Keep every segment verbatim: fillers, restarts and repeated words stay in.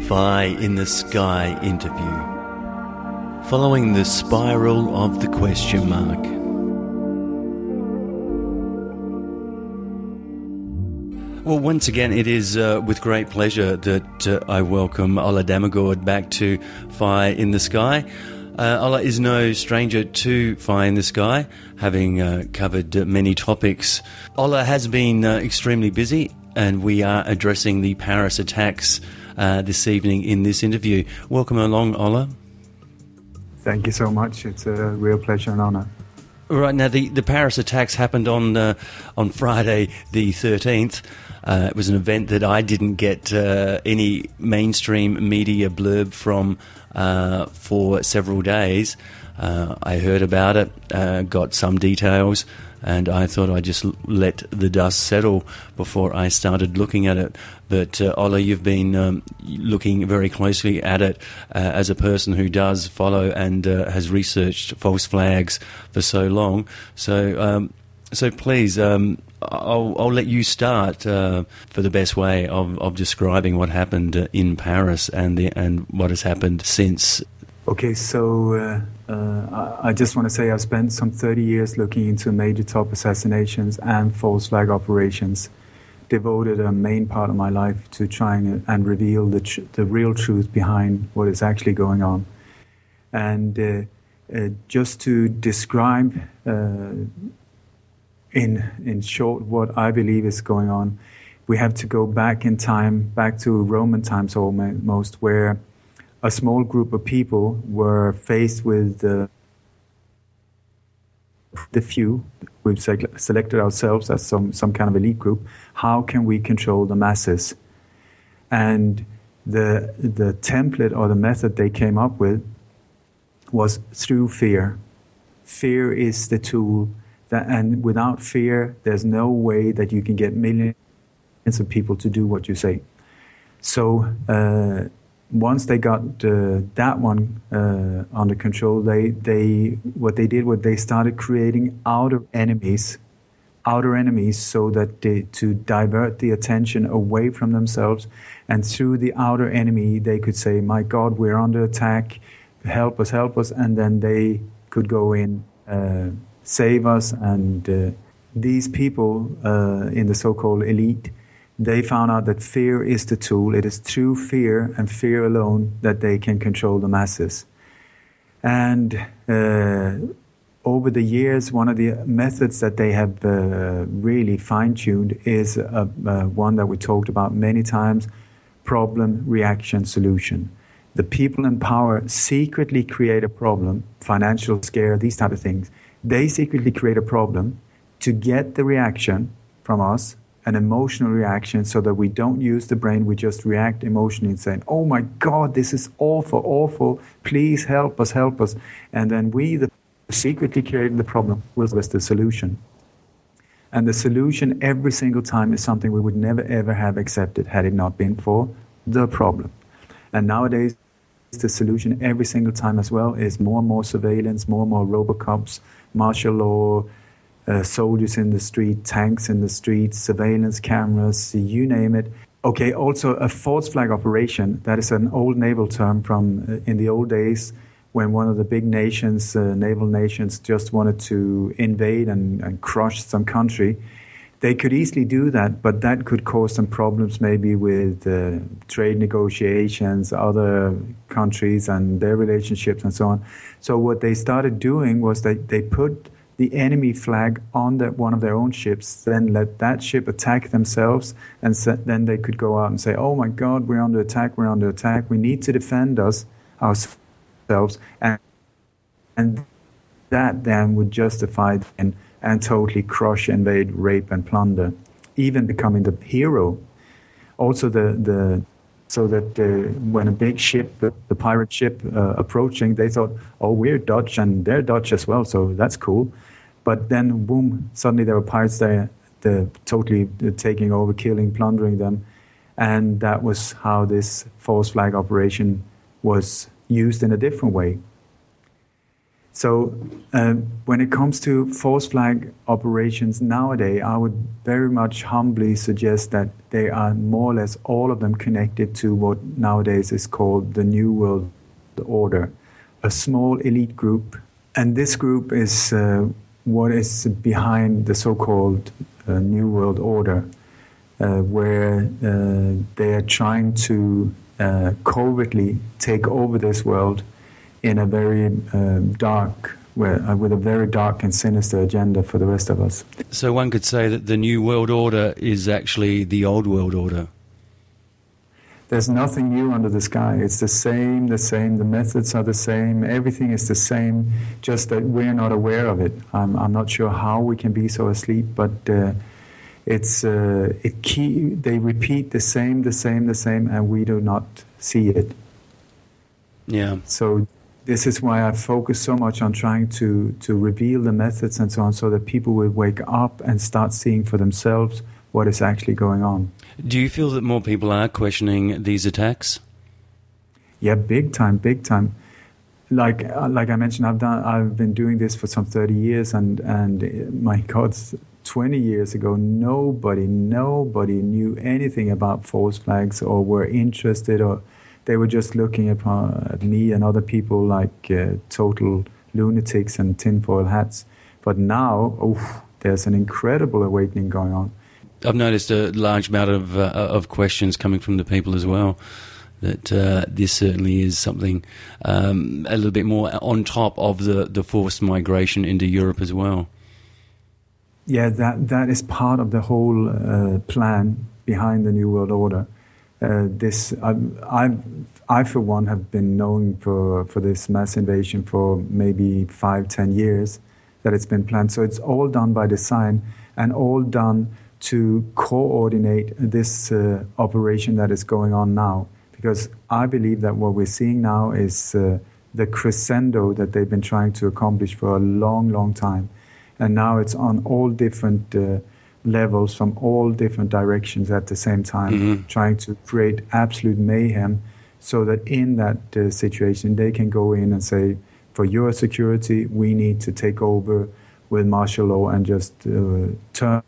Fire in the Sky interview, following the spiral of the question mark. Well, once again, it is uh, with great pleasure that uh, I welcome Ola Damagord back to Fire in the Sky. Uh, Ola is no stranger to Fire in the Sky, having uh, covered uh, many topics. Ola has been uh, extremely busy, and we are addressing the Paris attacks uh, this evening in this interview. Welcome along, Ola. Thank you so much. It's a real pleasure and honour. Right, now the, the Paris attacks happened on uh, on Friday the thirteenth. Uh, it was an event that I didn't get uh, any mainstream media blurb from uh, for several days. Uh, I heard about it, uh, got some details, and I thought I'd just let the dust settle before I started looking at it. But uh, Ola, you've been um, looking very closely at it uh, as a person who does follow and uh, has researched false flags for so long. So, um, so please, um, I'll, I'll let you start uh, for the best way of, of describing what happened uh, in Paris and the, and what has happened since. Okay, so uh, uh, I just want to say I've spent some thirty years looking into major top assassinations and false flag operations, devoted a main part of my life to trying and reveal the tr- the real truth behind what is actually going on. And uh, uh, just to describe uh, in in short what I believe is going on, we have to go back in time, back to Roman times almost, where a small group of people were faced with uh, the few. We've selected ourselves as some, some kind of elite group. How can we control the masses? And the the template or the method they came up with was through fear. Fear is the tool, that, and without fear, there's no way that you can get millions of people to do what you say. So uh, once they got uh, that one uh, under control, they they what they did was they started creating outer enemies, outer enemies, so that they, to divert the attention away from themselves, and through the outer enemy they could say, "My God, we're under attack! Help us, help us!" And then they could go in, uh, save us. And uh, these people uh, in the so-called elite, they found out that fear is the tool. It is through fear and fear alone that they can control the masses. And uh, over the years, one of the methods that they have uh, really fine-tuned is uh, uh, one that we talked about many times: problem, reaction, solution. The people in power secretly create a problem, financial scare, these type of things. They secretly create a problem to get the reaction from us, an emotional reaction, so that we don't use the brain, we just react emotionally and saying, "Oh my God, this is awful, awful, please help us, help us." And then we, the secretly creating the problem, was the solution. And the solution every single time is something we would never ever have accepted had it not been for the problem. And nowadays, the solution every single time as well is more and more surveillance, more and more robocops, martial law, Uh, soldiers in the street, tanks in the streets, surveillance cameras, you name it. Okay, also a false flag operation, that is an old naval term from uh, in the old days when one of the big nations, uh, naval nations, just wanted to invade and, and crush some country. They could easily do that, but that could cause some problems maybe with uh, trade negotiations, other countries and their relationships and so on. So what they started doing was that they put the enemy flag on the, one of their own ships, then let that ship attack themselves, and so, then they could go out and say, "Oh my God, we're under attack, we're under attack, we need to defend us ourselves," and, and that then would justify and, and totally crush, invade, rape, and plunder, even becoming the hero. Also, the the so that uh, when a big ship, the, the pirate ship uh, approaching, they thought, "Oh, we're Dutch and they're Dutch as well, so that's cool." But then, boom, suddenly there were pirates there, the, totally taking over, killing, plundering them. And that was how this false flag operation was used in a different way. So um, when it comes to false flag operations nowadays, I would very much humbly suggest that they are more or less all of them connected to what nowadays is called the New World Order, a small elite group. And this group is uh, what is behind the so-called uh, New World Order, uh, where uh, they are trying to uh, covertly take over this world in a very uh, dark, where, uh, with a very dark and sinister agenda for the rest of us. So one could say that the New World Order is actually the Old World Order. There's nothing new under the sky. It's the same, the same. The methods are the same. Everything is the same, just that we're not aware of it. I'm, I'm not sure how we can be so asleep, but uh, it's uh, it key. They repeat the same, the same, the same, and we do not see it. Yeah. So this is why I focus so much on trying to, to reveal the methods and so on, so that people will wake up and start seeing for themselves what is actually going on. Do you feel that more people are questioning these attacks? Yeah, big time, big time. Like like I mentioned, I've done I've been doing this for some thirty years, and and my God, twenty years ago, nobody nobody knew anything about false flags or were interested, or they were just looking upon at me and other people like uh, total lunatics and tinfoil hats. But now, oh, there's an incredible awakening going on. I've noticed a large amount of uh, of questions coming from the people as well, that uh, this certainly is something um, a little bit more on top of the, the forced migration into Europe as well. Yeah, that that is part of the whole uh, plan behind the New World Order. Uh, this I, I, I for one have been known for, for this mass invasion for maybe five, ten years that it's been planned. So it's all done by design and all done to coordinate this uh, operation that is going on now. Because I believe that what we're seeing now is uh, the crescendo that they've been trying to accomplish for a long, long time. And now it's on all different uh, levels from all different directions at the same time, mm-hmm. trying to create absolute mayhem so that in that uh, situation they can go in and say, for your security, we need to take over with martial law and just uh, turn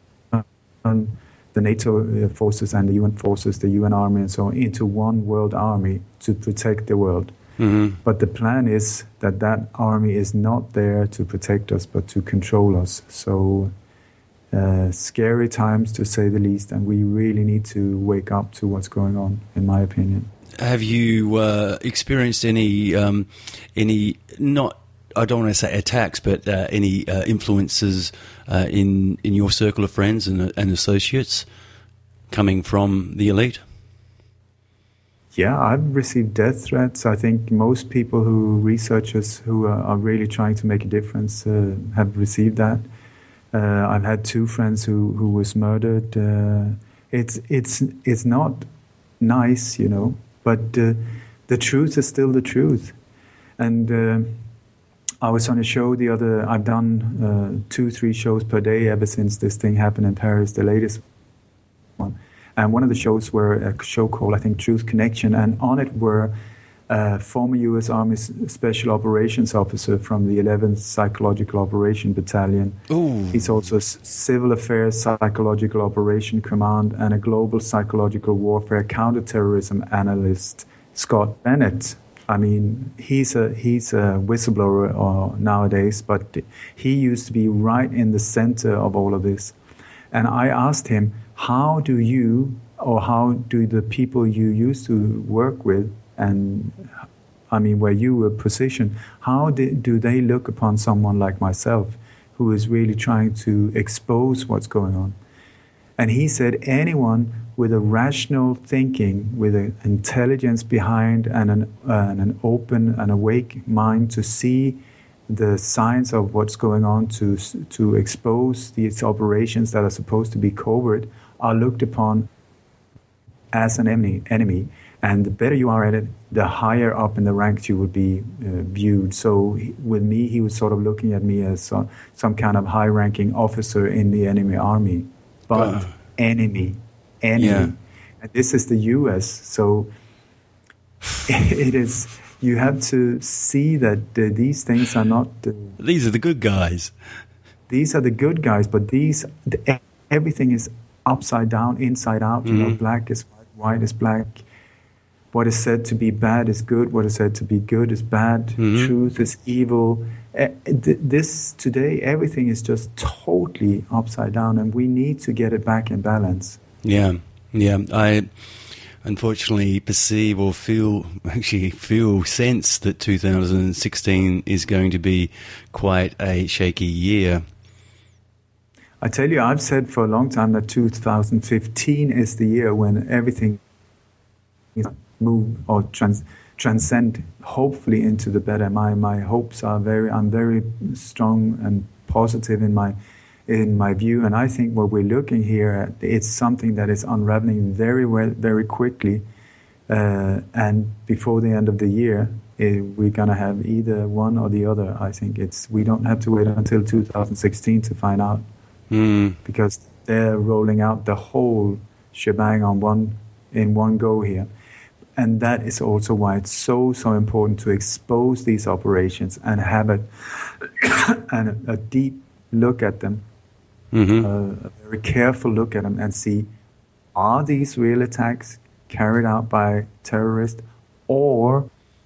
the NATO forces and the U N forces, the U N army and so on, into one world army to protect the world. Mm-hmm. But the plan is that that army is not there to protect us, but to control us. So uh, scary times, to say the least, and we really need to wake up to what's going on, in my opinion. Have you uh, experienced any, um, any not, I don't want to say attacks, but uh, any uh, influences uh, in in your circle of friends and, and associates coming from the elite? Yeah, I've received death threats. I think most people who, researchers who are, are really trying to make a difference uh, have received that. Uh, I've had two friends who, who was murdered. Uh, it's it's it's not nice, you know, but uh, the truth is still the truth. And uh, I was on a show the other, I've done uh, two, three shows per day ever since this thing happened in Paris, the latest one. And one of the shows were a show called, I think, Truth Connection, and on it were a former U S Army Special Operations officer from the eleventh Psychological Operation Battalion. Ooh. He's also a Civil Affairs Psychological Operation Command and a Global Psychological Warfare Counterterrorism Analyst, Scott Bennett. I mean, he's a he's a whistleblower uh, nowadays, but he used to be right in the center of all of this. And I asked him, how do you, or how do the people you used to work with, and I mean, where you were positioned, how did, do they look upon someone like myself who is really trying to expose what's going on? And he said, anyone with a rational thinking, with an intelligence behind and an, uh, and an open and awake mind to see the signs of what's going on, to to expose these operations that are supposed to be covert, are looked upon as an enemy. enemy. And the better you are at it, the higher up in the ranks you will be uh, viewed. So he, with me, he was sort of looking at me as uh, some kind of high-ranking officer in the enemy army. But uh, enemy, enemy. Yeah. And this is the U S, so it is you have to see that uh, these things are not. Uh, these are the good guys. These are the good guys, but these the, everything is upside down, inside out. Mm-hmm. You know, black is white, white is black. What is said to be bad is good. What is said to be good is bad. Mm-hmm. Truth is evil. Uh, th- this today, everything is just totally upside down, and we need to get it back in balance. Yeah, yeah. I unfortunately perceive or feel, actually feel, sense that two thousand sixteen is going to be quite a shaky year. I tell you, I've said for a long time that two thousand fifteen is the year when everything is move or trans, transcend, hopefully, into the better. My my hopes are very. I'm very strong and positive in my in my view, and I think what we're looking here at, it's something that is unraveling very well, very quickly, uh, and before the end of the year, uh, we're gonna have either one or the other. I think it's we don't have to wait until two thousand sixteen to find out, mm. because they're rolling out the whole shebang on one in one go here. And that is also why it's so, so important to expose these operations and have a, and a, a deep look at them, mm-hmm. uh, a very careful look at them and see, are these real attacks carried out by terrorists or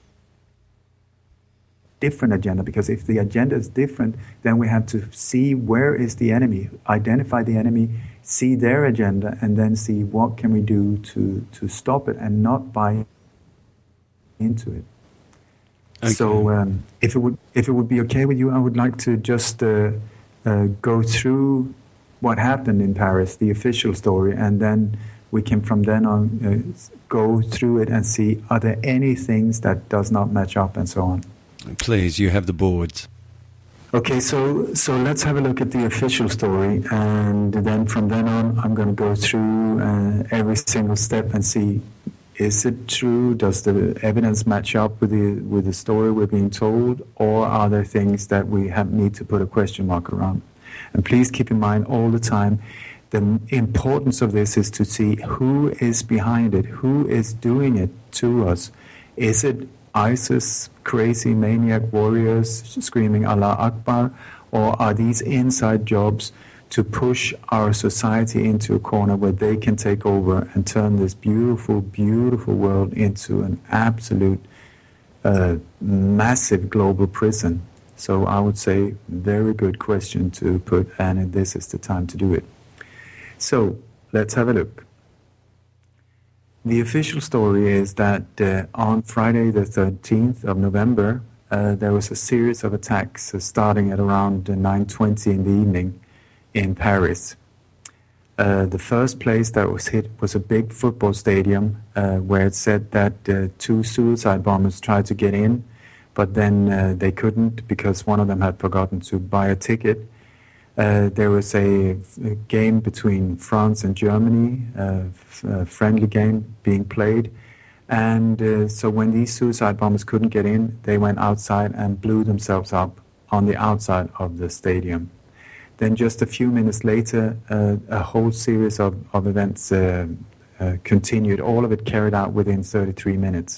different agenda? Because if the agenda is different, then we have to see where is the enemy, identify the enemy, see their agenda, and then see what can we do to, to stop it and not buy into it. Okay. So, um, if it would if it would be okay with you, I would like to just uh, uh, go through what happened in Paris, the official story, and then we can from then on uh, go through it and see are there any things that does not match up and so on. Please, you have the boards. Okay, so so let's have a look at the official story, and then from then on, I'm going to go through uh, every single step and see, is it true? Does the evidence match up with the with the story we're being told, or are there things that we have need to put a question mark around? And please keep in mind all the time, the importance of this is to see who is behind it, who is doing it to us. Is it ISIS, crazy maniac warriors screaming Allah Akbar, or are these inside jobs to push our society into a corner where they can take over and turn this beautiful, beautiful world into an absolute uh, massive global prison? So I would say very good question to put, and this is the time to do it. So let's have a look. The official story is that uh, on Friday the thirteenth of November, uh, there was a series of attacks uh, starting at around uh, nine twenty in the evening in Paris. Uh, the first place that was hit was a big football stadium uh, where it said that uh, two suicide bombers tried to get in, but then uh, they couldn't because one of them had forgotten to buy a ticket. Uh, there was a, a game between France and Germany, uh, f- a friendly game being played. And uh, so when these suicide bombers couldn't get in, they went outside and blew themselves up on the outside of the stadium. Then just a few minutes later, uh, a whole series of, of events uh, uh, continued, all of it carried out within thirty-three minutes.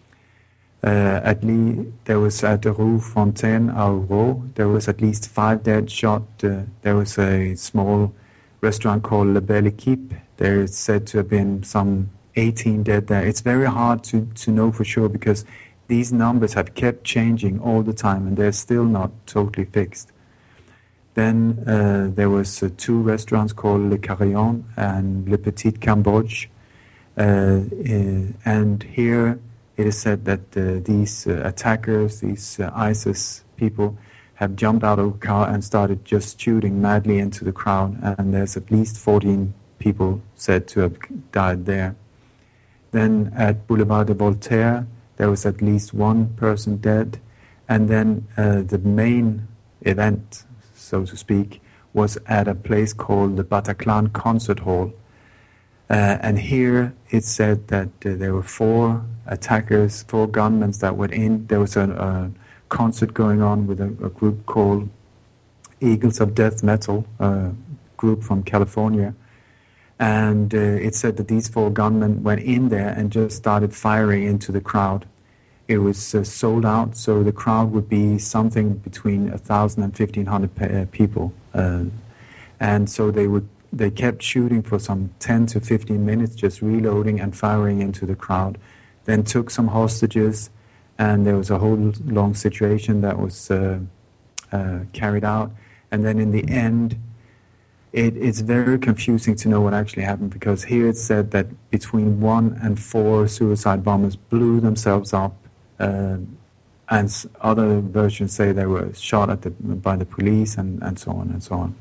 Uh, at least there was at the Rue Fontaine au Roi, there was at least five dead shot. Uh, there was a small restaurant called La Belle Équipe. There is said to have been some eighteen dead there. It's very hard to, to know for sure because these numbers have kept changing all the time and they're still not totally fixed. Then uh, there was uh, two restaurants called Le Carillon and Le Petit Cambodge. Uh, uh, and here it is said that uh, these uh, attackers, these uh, ISIS people, have jumped out of a car and started just shooting madly into the crowd. And there's at least fourteen people said to have died there. Then at Boulevard de Voltaire, there was at least one person dead. And then uh, the main event, so to speak, was at a place called the Bataclan Concert Hall. Uh, and here it said that uh, there were four attackers, four gunmen that went in. There was a, a concert going on with a, a group called Eagles of Death Metal, a group from California. And uh, it said that these four gunmen went in there and just started firing into the crowd. it was uh, sold out, so the crowd would be something between a thousand and fifteen hundred pe- uh, people, uh, and so they would they kept shooting for some ten to fifteen minutes, just reloading and firing into the crowd. Then took some hostages, and there was a whole long situation that was uh, uh, carried out. And then in the end, it, it's very confusing to know what actually happened, because here it said that between one and four suicide bombers blew themselves up, uh, and s- other versions say they were shot at the, by the police, and, and so on and so on.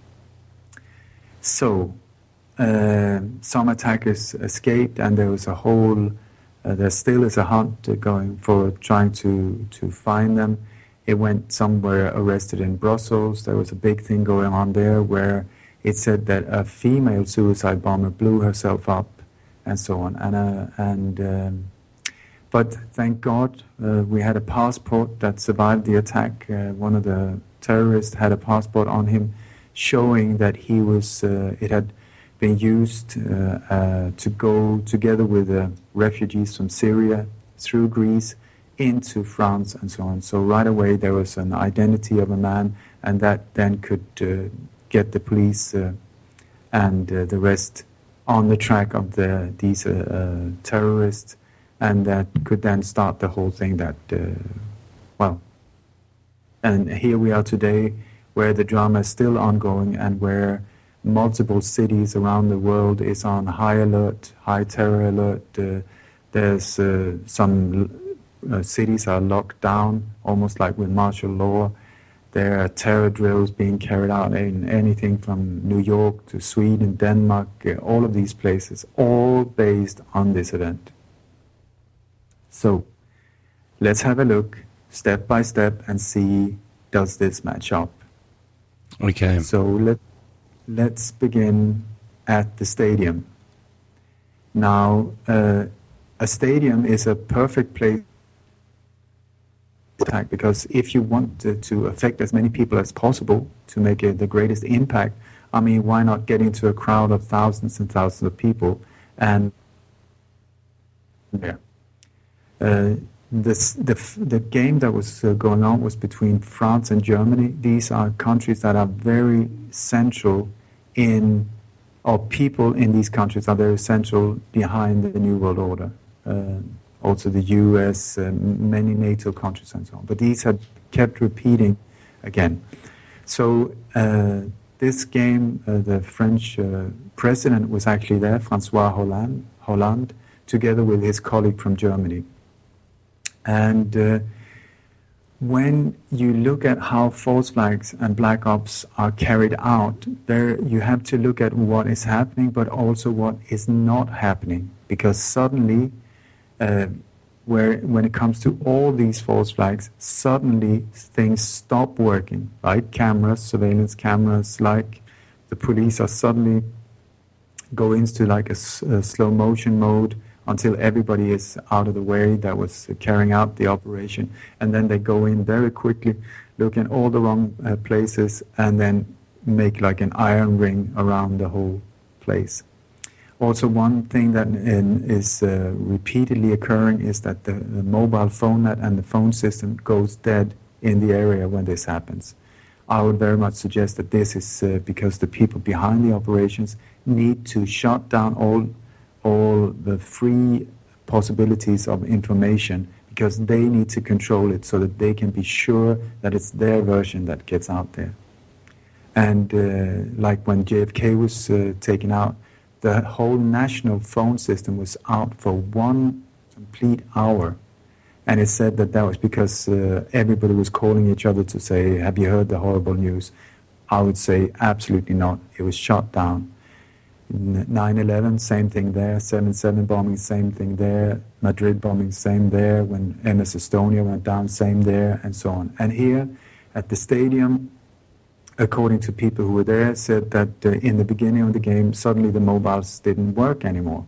So uh, some attackers escaped, and there was a whole, uh, there still is a hunt uh, going for trying to, to find them. It went somewhere arrested in Brussels. There was a big thing going on there where it said that a female suicide bomber blew herself up, and so on. And uh, and um, but thank God uh, we had a passport that survived the attack. Uh, one of the terrorists had a passport on him, showing that he was. Uh, it had been used uh, uh, to go together with uh, refugees from Syria through Greece into France and so on. So right away there was an identity of a man, and that then could uh, get the police uh, and uh, the rest on the track of the these uh, uh, terrorists, and that could then start the whole thing that, uh, well, and here we are today, where the drama is still ongoing, and where multiple cities around the world is on high alert, high terror alert. Uh, there's uh, some Uh, cities are locked down, almost like with martial law. There are terror drills being carried out in anything from New York to Sweden, Denmark, uh, all of these places, all based on this event. So let's have a look step by step and see, does this match up? Okay. So let, let's begin at the stadium. Now, uh, a stadium is a perfect place attack, because if you want to, to affect as many people as possible to make it the greatest impact, I mean, why not get into a crowd of thousands and thousands of people? And yeah, uh, this, the the game that was uh, going on was between France and Germany. These are countries that are very central in, or people in these countries are very central behind the New World Order. Uh, also the U S, uh, many NATO countries and so on. But these had kept repeating again. So uh, this game, uh, the French uh, president was actually there, François Hollande, Hollande, together with his colleague from Germany. And uh, when you look at how false flags and black ops are carried out, there you have to look at what is happening, but also what is not happening. Because suddenly, Uh, where when it comes to all these false flags, suddenly things stop working, like cameras, surveillance cameras, like the police are suddenly go into like a, a slow motion mode until everybody is out of the way that was carrying out the operation, and then they go in very quickly, look in all the wrong uh, places, and then make like an iron ring around the whole place. Also, one thing that in, is uh, repeatedly occurring is that the, the mobile phone net and the phone system goes dead in the area when this happens. I would very much suggest that this is uh, because the people behind the operations need to shut down all, all the free possibilities of information, because they need to control it so that they can be sure that it's their version that gets out there. And uh, like when J F K was uh, taken out, the whole national phone system was out for one complete hour. And it said that that was because uh, everybody was calling each other to say, have you heard the horrible news? I would say absolutely not. It was shut down. nine eleven, same thing there. seven seven bombing, same thing there. Madrid bombing, same there. When M S Estonia went down, same there, and so on. And here at the stadium, according to people who were there, said that uh, in the beginning of the game, suddenly the mobiles didn't work anymore.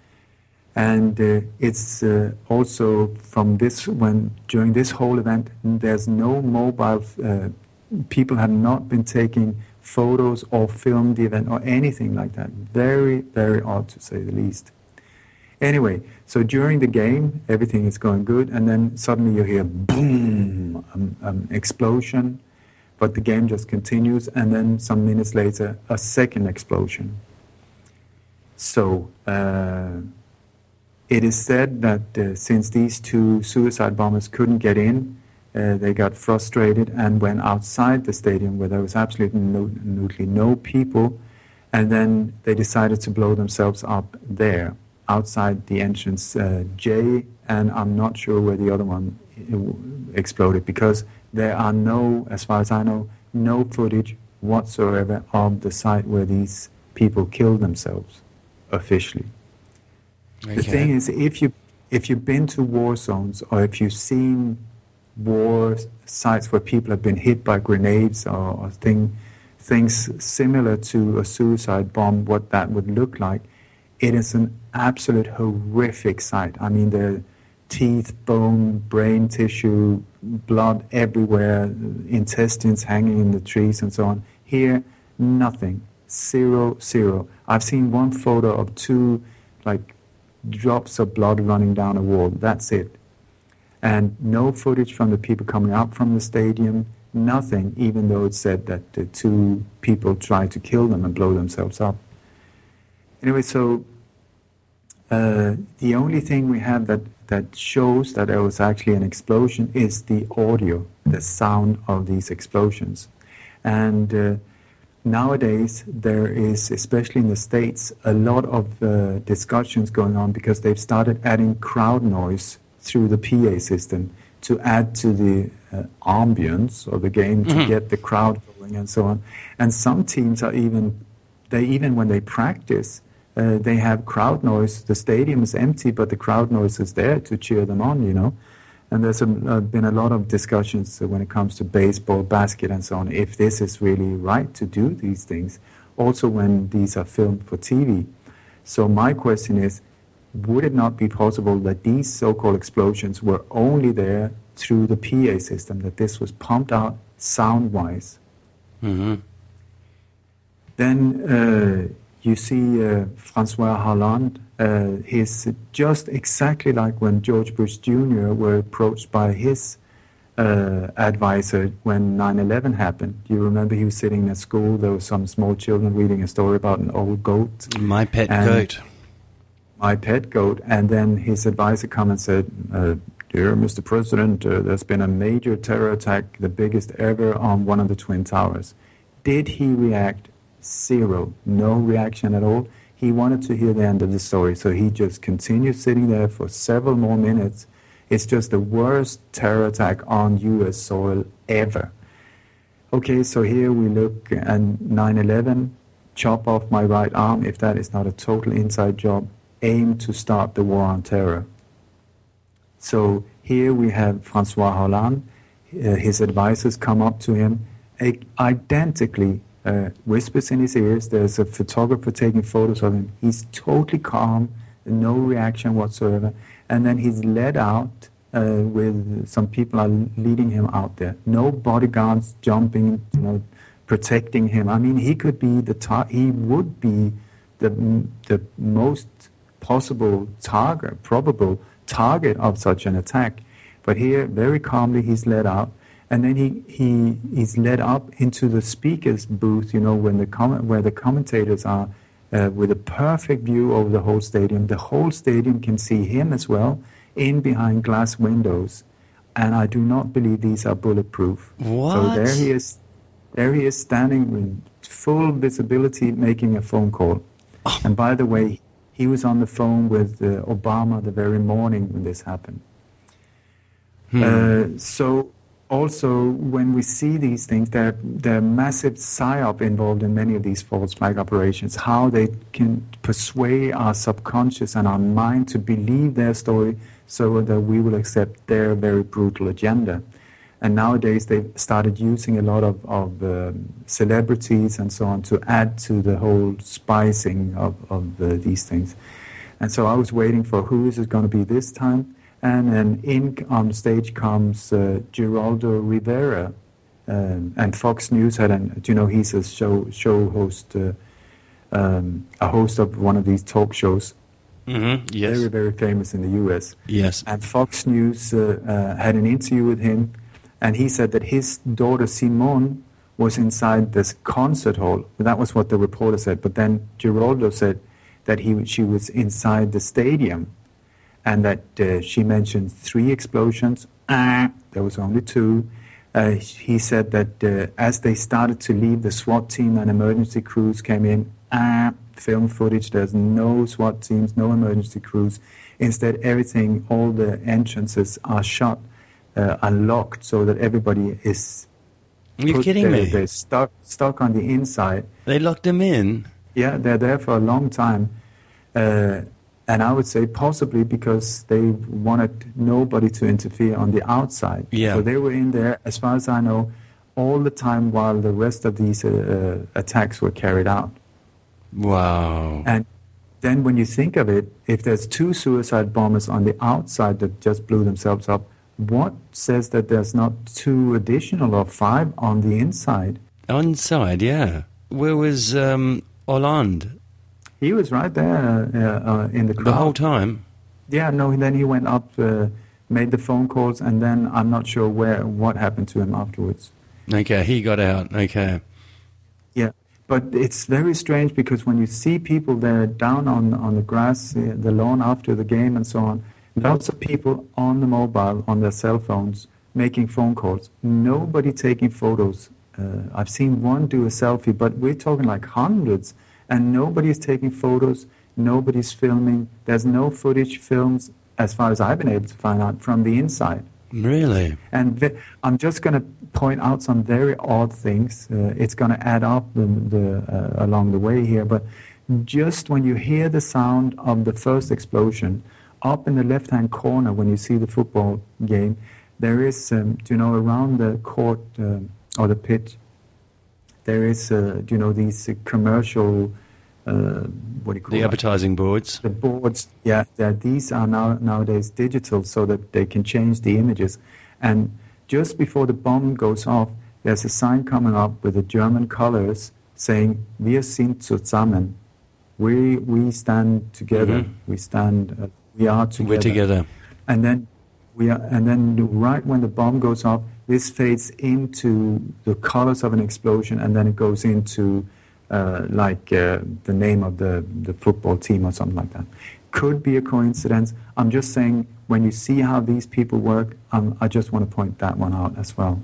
And uh, it's uh, also from this, when during this whole event, there's no mobile, uh, people have not been taking photos or filmed the event or anything like that. Very, very odd to say the least. Anyway, so during the game, everything is going good, and then suddenly you hear boom, um, um, explosion, but the game just continues, and then some minutes later, a second explosion. So uh, it is said that uh, since these two suicide bombers couldn't get in, uh, they got frustrated and went outside the stadium where there was absolutely no, absolutely no people, and then they decided to blow themselves up there, outside the entrance uh, J, and I'm not sure where the other one exploded, because there are no, as far as I know, no footage whatsoever of the site where these people killed themselves, officially. Okay. The thing is, if you if you've been to war zones, or if you've seen war sites where people have been hit by grenades or, or thing, things similar to a suicide bomb, what that would look like, it is an absolute horrific sight. I mean, the teeth, bone, brain tissue, blood everywhere, intestines hanging in the trees and so on. Here, nothing. Zero, zero. I've seen one photo of two, like, drops of blood running down a wall. That's it. And no footage from the people coming out from the stadium, nothing, even though it said that the two people tried to kill them and blow themselves up. Anyway, so uh, the only thing we have that, that shows that there was actually an explosion is the audio, the sound of these explosions. And uh, nowadays there is, especially in the States, a lot of uh, discussions going on because they've started adding crowd noise through the P A system to add to the uh, ambience of the game, to mm-hmm. get the crowd going and so on. And some teams are even, they even when they practice, uh, they have crowd noise. The stadium is empty, but the crowd noise is there to cheer them on, you know. And there's a, uh, been a lot of discussions uh, when it comes to baseball, basket, and so on, if this is really right to do these things, also when these are filmed for T V. So my question is, would it not be possible that these so-called explosions were only there through the P A system, that this was pumped out sound-wise? Mm-hmm. Then uh, you see uh, Francois Hollande. Uh, he's just exactly like when George Bush Junior were approached by his uh, advisor when nine eleven happened. You remember he was sitting at school, there were some small children reading a story about an old goat. My pet goat. My pet goat. And then his advisor came and said, uh, Dear Mister President, uh, there's been a major terror attack, the biggest ever, on one of the Twin Towers. Did he react? Zero. No reaction at all. He wanted to hear the end of the story, so he just continued sitting there for several more minutes. It's just the worst terror attack on U S soil ever. Okay, so here we look at nine eleven, chop off my right arm, if that is not a total inside job, aim to start the war on terror. So here we have Francois Hollande, uh, his advisors come up to him, uh, identically Uh, whispers in his ears. There's a photographer taking photos of him. He's totally calm, no reaction whatsoever. And then he's led out uh, with some people are leading him out there. No bodyguards jumping, you know, protecting him. I mean, he could be the tar- he would be the the most possible target, probable target of such an attack. But here, very calmly, he's led out. And then he, he is led up into the speaker's booth, you know, when the com- where the commentators are, uh, with a perfect view over the whole stadium. The whole stadium can see him as well, in behind glass windows. And I do not believe these are bulletproof. What? So there he is, there he is standing with full visibility, making a phone call. Oh. And by the way, he was on the phone with uh, Obama the very morning when this happened. Hmm. Uh, so. Also, when we see these things, there, there are massive psyop involved in many of these false flag operations, how they can persuade our subconscious and our mind to believe their story so that we will accept their very brutal agenda. And nowadays they've started using a lot of, of uh, celebrities and so on to add to the whole spicing of, of uh, these things. And so I was waiting for who is it going to be this time. And then in on stage comes uh, Geraldo Rivera, um, and Fox News had an, do you know, he's a show show host, uh, um, a host of one of these talk shows, Mm-hmm. Yes. Very, very famous in the U S. Yes. And Fox News uh, uh, had an interview with him, and he said that his daughter Simone was inside this concert hall. That was what the reporter said. But then Geraldo said that he she was inside the stadium, and that uh, she mentioned three explosions. Ah, there was only two. Uh, he said that uh, as they started to leave, the SWAT team and emergency crews came in. Ah, film footage, there's no SWAT teams, no emergency crews. Instead, everything, all the entrances are shut, uh, are locked, so that everybody is... You're put kidding there. me? They're stuck, stuck on the inside. They locked him in? Yeah, they're there for a long time. Uh, and I would say possibly because they wanted nobody to interfere on the outside. Yeah. So they were in there, as far as I know, all the time while the rest of these uh, uh, attacks were carried out. Wow. And then when you think of it, if there's two suicide bombers on the outside that just blew themselves up, what says that there's not two additional or five on the inside? Inside, yeah. Where was um, Hollande? He was right there uh, uh, in the crowd. The whole time? Yeah, no, then he went up, uh, made the phone calls, and then I'm not sure where what happened to him afterwards. Okay, he got out, okay. Yeah, but it's very strange because when you see people there down on, on the grass, uh, the lawn after the game and so on, lots of people on the mobile, on their cell phones, making phone calls. Nobody taking photos. Uh, I've seen one do a selfie, but we're talking like hundreds, and nobody's taking photos, nobody's filming. There's no footage films, as far as I've been able to find out, from the inside. Really? And ve- I'm just going to point out some very odd things. Uh, it's going to add up the, the, uh, along the way here, but just when you hear the sound of the first explosion, up in the left-hand corner when you see the football game, there is, um, you know, around the court uh, or the pitch, there is, uh, you know, these uh, commercial, uh, what do you call The it? advertising boards? The boards, yeah, that these are now nowadays digital so that they can change the images. And just before the bomb goes off, there's a sign coming up with the German colors saying, "Wir sind zusammen." We we stand together. Mhm. We stand. Uh, we are together. We're together. And then we are. And then right when the bomb goes off, this fades into the colors of an explosion, and then it goes into uh, like uh, the name of the the football team or something like that. Could be a coincidence. I'm just saying, when you see how these people work, um, I just want to point that one out as well.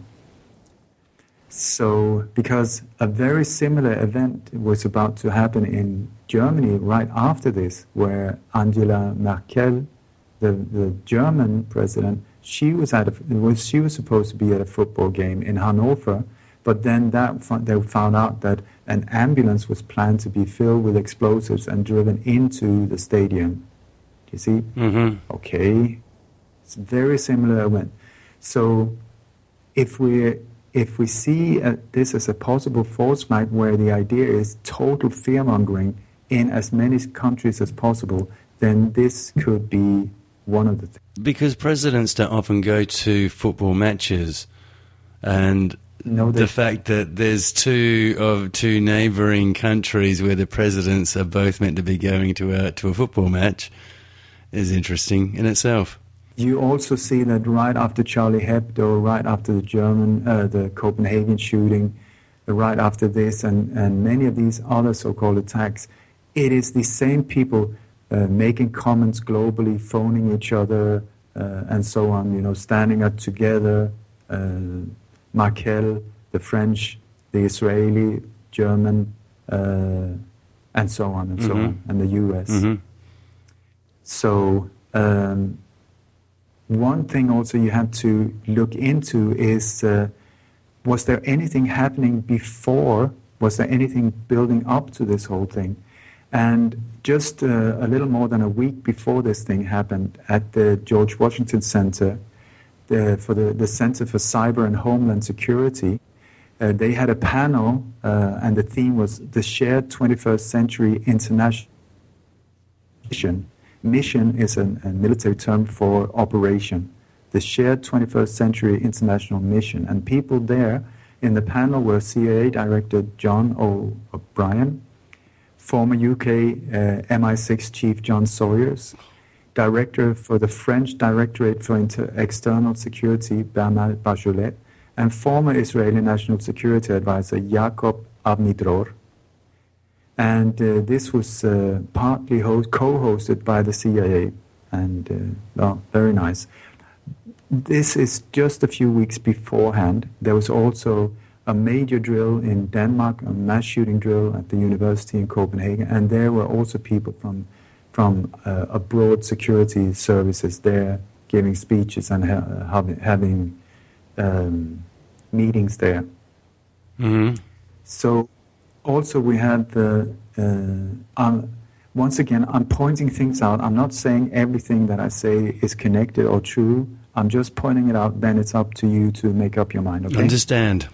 So, because a very similar event was about to happen in Germany right after this, where Angela Merkel, the, the German president, she was at a, was she was supposed to be at a football game in Hanover, but then that they found out that an ambulance was planned to be filled with explosives and driven into the stadium. Do you see? Mm-hmm. Okay, it's very similar event. So, if we if we see uh, this as a possible false flag, where the idea is total fear mongering in as many countries as possible, then this could be one of the things. Because presidents don't often go to football matches, and No, they- the fact that there's two of two neighbouring countries where the presidents are both meant to be going to a to a football match is interesting in itself. You also see that right after Charlie Hebdo, right after the German, uh, the Copenhagen shooting, uh, right after this, and, and many of these other so-called attacks, it is the same people uh, making comments globally, phoning each other, uh, and so on, you know, standing up together, uh, Merkel, the French, the Israeli, German, uh, and so on and so Mhm. on, and the U S. Mm-hmm. So um, one thing also you have to look into is, uh, was there anything happening before? Was there anything building up to this whole thing? And just uh, a little more than a week before this thing happened at the George Washington Center, the, for the, the Center for Cyber and Homeland Security, uh, they had a panel, uh, and the theme was the Shared twenty-first Century International Mission. Mission is an, a military term for operation. The Shared twenty-first Century International Mission. And people there in the panel were C I A Director John O'Brien, former U K uh, M I six chief John Sawyers, director for the French Directorate for Inter- External Security, Bernard Bajolet, and former Israeli National Security Advisor, Jacob Abnidror. And uh, this was uh, partly host- co-hosted by the C I A, and uh, well, very nice. This is just a few weeks beforehand. There was also a major drill in Denmark, a mass shooting drill at the university in Copenhagen, and there were also people from from uh, abroad security services there giving speeches and ha- having, having um, meetings there. Mm-hmm. So also we had the, uh, um, once again, I'm pointing things out. I'm not saying everything that I say is connected or true. I'm just pointing it out. Then it's up to you to make up your mind. Okay? Understand.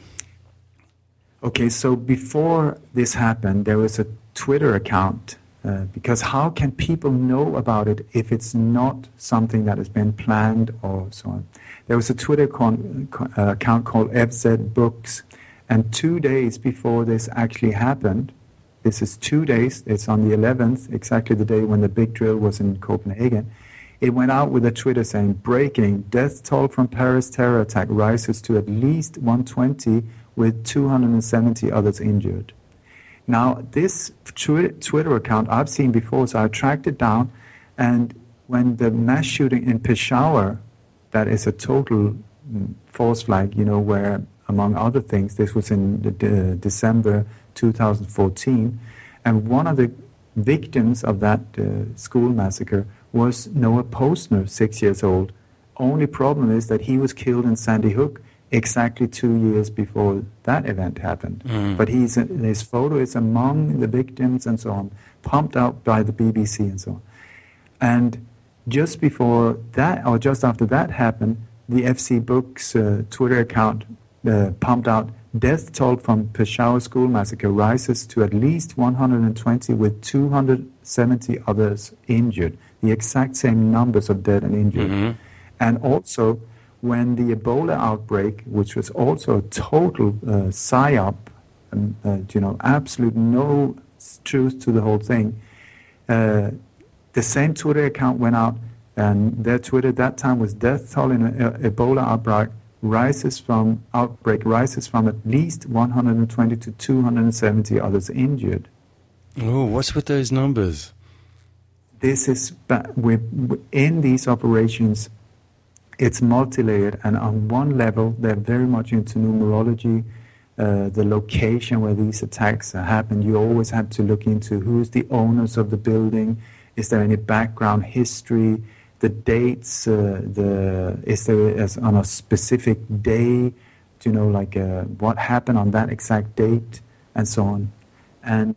Okay, so before this happened, there was a Twitter account. Uh, because how can people know about it if it's not something that has been planned or so on? There was a Twitter con- con- uh, account called F Z Books, and two days before this actually happened, this is two days, it's on the eleventh, exactly the day when the big drill was in Copenhagen, it went out with a Twitter saying, breaking, death toll from Paris terror attack rises to at least one hundred twenty with two hundred seventy others injured. Now, this Twitter account I've seen before, so I tracked it down, and when the mass shooting in Peshawar, that is a total false flag, you know, where, among other things, this was in the, the December two thousand fourteen, and one of the victims of that uh, school massacre was Noah Posner, six years old. Only problem is that he was killed in Sandy Hook exactly two years before that event happened. Mm. But he's, his photo is among the victims and so on, pumped out by the B B C and so on. And just before that, or just after that happened, the F Z Books uh, Twitter account uh, pumped out, death toll from Peshawar school massacre rises to at least one hundred twenty with two hundred seventy others injured. The exact same numbers of dead and injured. Mm-hmm. And also, when the Ebola outbreak, which was also a total uh, psyop, um, uh, you know, absolute no truth to the whole thing, uh, the same Twitter account went out, and their Twitter at that time was death toll in uh, Ebola outbreak rises from outbreak rises from at least one hundred twenty to two hundred seventy others injured. Oh, what's with those numbers? This is we in these operations. It's multi-layered, and on one level, they're very much into numerology, uh, the location where these attacks happen. You always have to look into who's the owners of the building, is there any background history, the dates, uh, the is there as on a specific day, you know, like uh, what happened on that exact date, and so on, and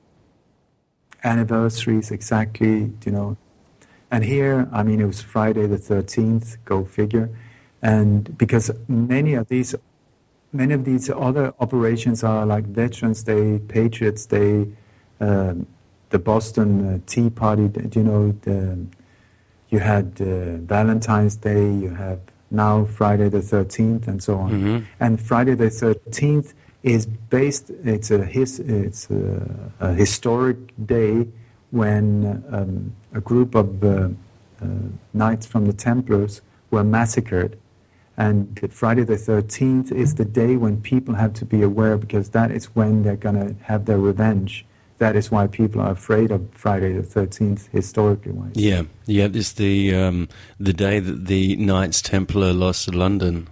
anniversaries exactly, you know. And here, I mean, it was Friday the thirteenth, go figure. And because many of these many of these other operations are like Veterans Day, Patriots Day, um, the Boston uh, Tea Party, you know, the, you had uh, Valentine's Day, you have now Friday the thirteenth, and so on. Mm-hmm. And Friday the thirteenth is based, it's a, his, it's a, a historic day when um, a group of uh, uh, Knights from the Templars were massacred. And Friday the thirteenth is the day when people have to be aware, because that is when they're going to have their revenge. That is why people are afraid of Friday the thirteenth, historically wise. Yeah, yeah, it's the, um, the day that the Knights Templar lost London.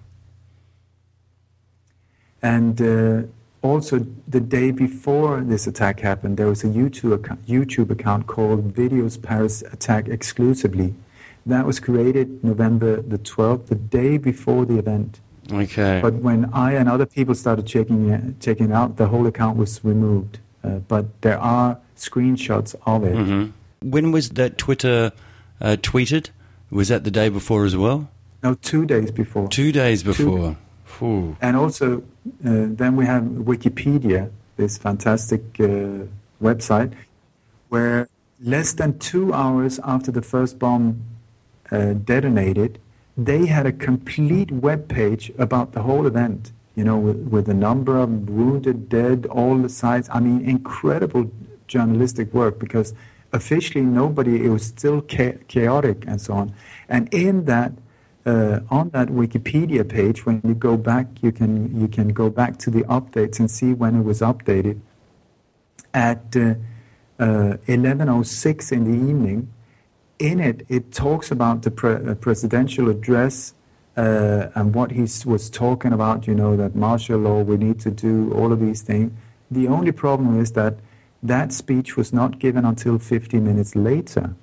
And uh, also, the day before this attack happened, there was a YouTube account, YouTube account called Videos Paris Attack Exclusively. That was created November the twelfth, the day before the event. Okay. But when I and other people started checking it, checking it out, the whole account was removed. Uh, but there are screenshots of it. Mm-hmm. When was that Twitter uh, tweeted? Was that the day before as well? No, two days before. Two days before. Two. And also, uh, then we have Wikipedia, this fantastic uh, website, where less than two hours after the first bomb uh, detonated, they had a complete web page about the whole event, you know, with, with the number of wounded, dead, all the sites. I mean, incredible journalistic work, because officially nobody, it was still cha- chaotic and so on. And in that, uh, on that Wikipedia page, when you go back, you can you can go back to the updates and see when it was updated. At uh, uh, eleven oh six in the evening, in it, it talks about the pre- uh, presidential address uh, and what he was talking about, you know, that martial law, we need to do all of these things. The only problem is that that speech was not given until fifty minutes later.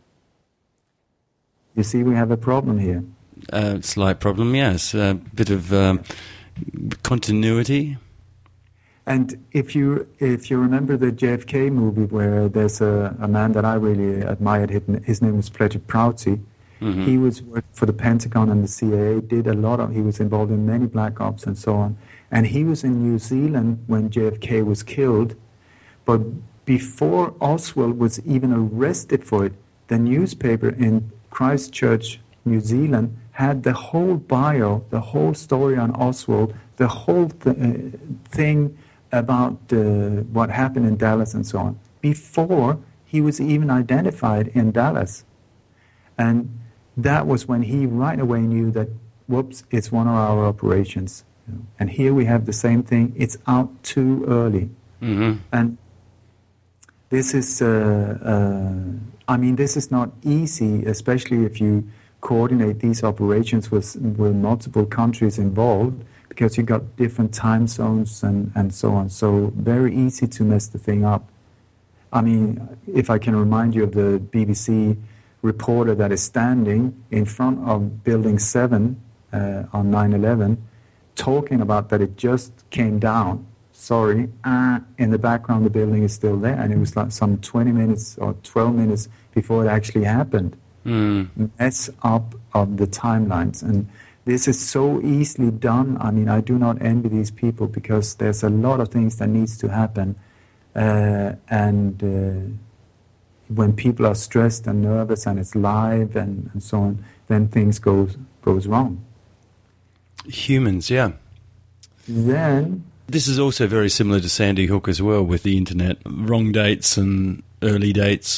You see, we have a problem here. Uh, slight problem, yes. A bit of um, continuity. And if you if you remember the J F K movie, where there's a, a man that I really admired, his name was Frederick Prouty. Mm-hmm. He was working for the Pentagon and the C I A, did a lot of, he was involved in many black ops and so on. And he was in New Zealand when J F K was killed. But before Oswald was even arrested for it, the newspaper in Christchurch, New Zealand, had the whole bio, the whole story on Oswald, the whole th- uh, thing about uh, what happened in Dallas and so on, before he was even identified in Dallas. And that was when he right away knew that, whoops, it's one of our operations. And here we have the same thing. It's out too early. Mm-hmm. And this is, uh, uh, I mean, this is not easy, especially if you coordinate these operations with, with multiple countries involved, because you got different time zones and, and so on. So very easy to mess the thing up. I mean, if I can remind you of the B B C reporter that is standing in front of Building seven uh, on nine eleven, talking about that it just came down. Sorry, uh, in the background the building is still there, and it was like some twenty minutes or twelve minutes before it actually happened. Mm. Mess up of the timelines, and this is so easily done. I mean, I do not envy these people, because there's a lot of things that needs to happen, uh, and uh, when people are stressed and nervous and it's live and, and so on, then things goes goes wrong. Humans, yeah. Then this is also very similar to Sandy Hook as well, with the internet, wrong dates and early dates.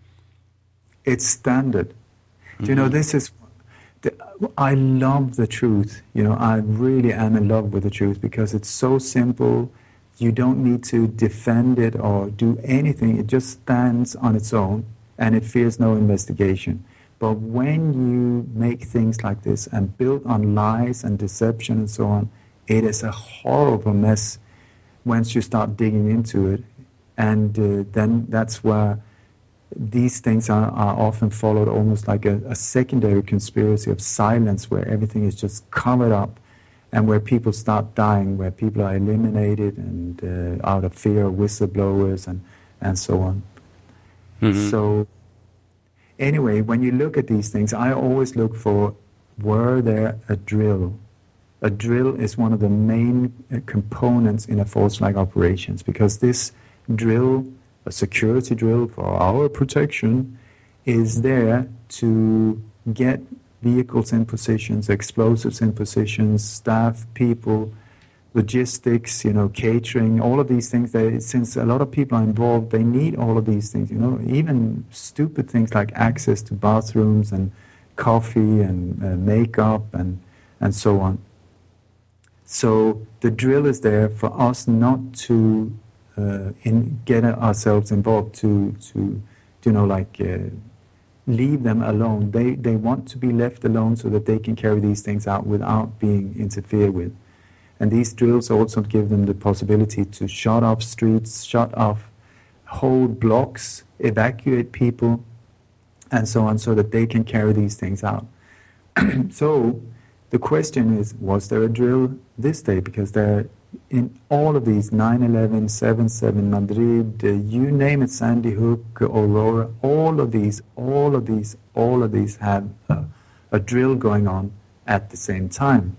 It's standard. Mm-hmm. You know, this is, the, I love the truth. You know, I really am in love with the truth, because it's so simple. You don't need to defend it or do anything. It just stands on its own, and it fears no investigation. But when you make things like this and build on lies and deception and so on, it is a horrible mess once you start digging into it. And uh, then that's where these things are, are often followed almost like a, a secondary conspiracy of silence, where everything is just covered up, and where people start dying, where people are eliminated and uh, out of fear of whistleblowers and, and so on. Mm-hmm. So anyway, when you look at these things, I always look for, were there a drill? A drill is one of the main uh, components in a false flag operations, because this drill, a security drill for our protection, is there to get vehicles in positions, explosives in positions, staff, people, logistics, you know, catering, all of these things. They, since a lot of people are involved, they need all of these things, you know, even stupid things like access to bathrooms and coffee and uh, makeup and, and so on. So the drill is there for us not to uh, in, get ourselves involved, to, to you know, like uh, leave them alone. They, they want to be left alone so that they can carry these things out without being interfered with. And these drills also give them the possibility to shut off streets, shut off whole blocks, evacuate people, and so on, so that they can carry these things out. So the question is, was there a drill this day? Because there, in all of these, nine eleven, seven seven, Madrid, uh, you name it, Sandy Hook, Aurora, all of these, all of these, all of these had uh, a drill going on at the same time.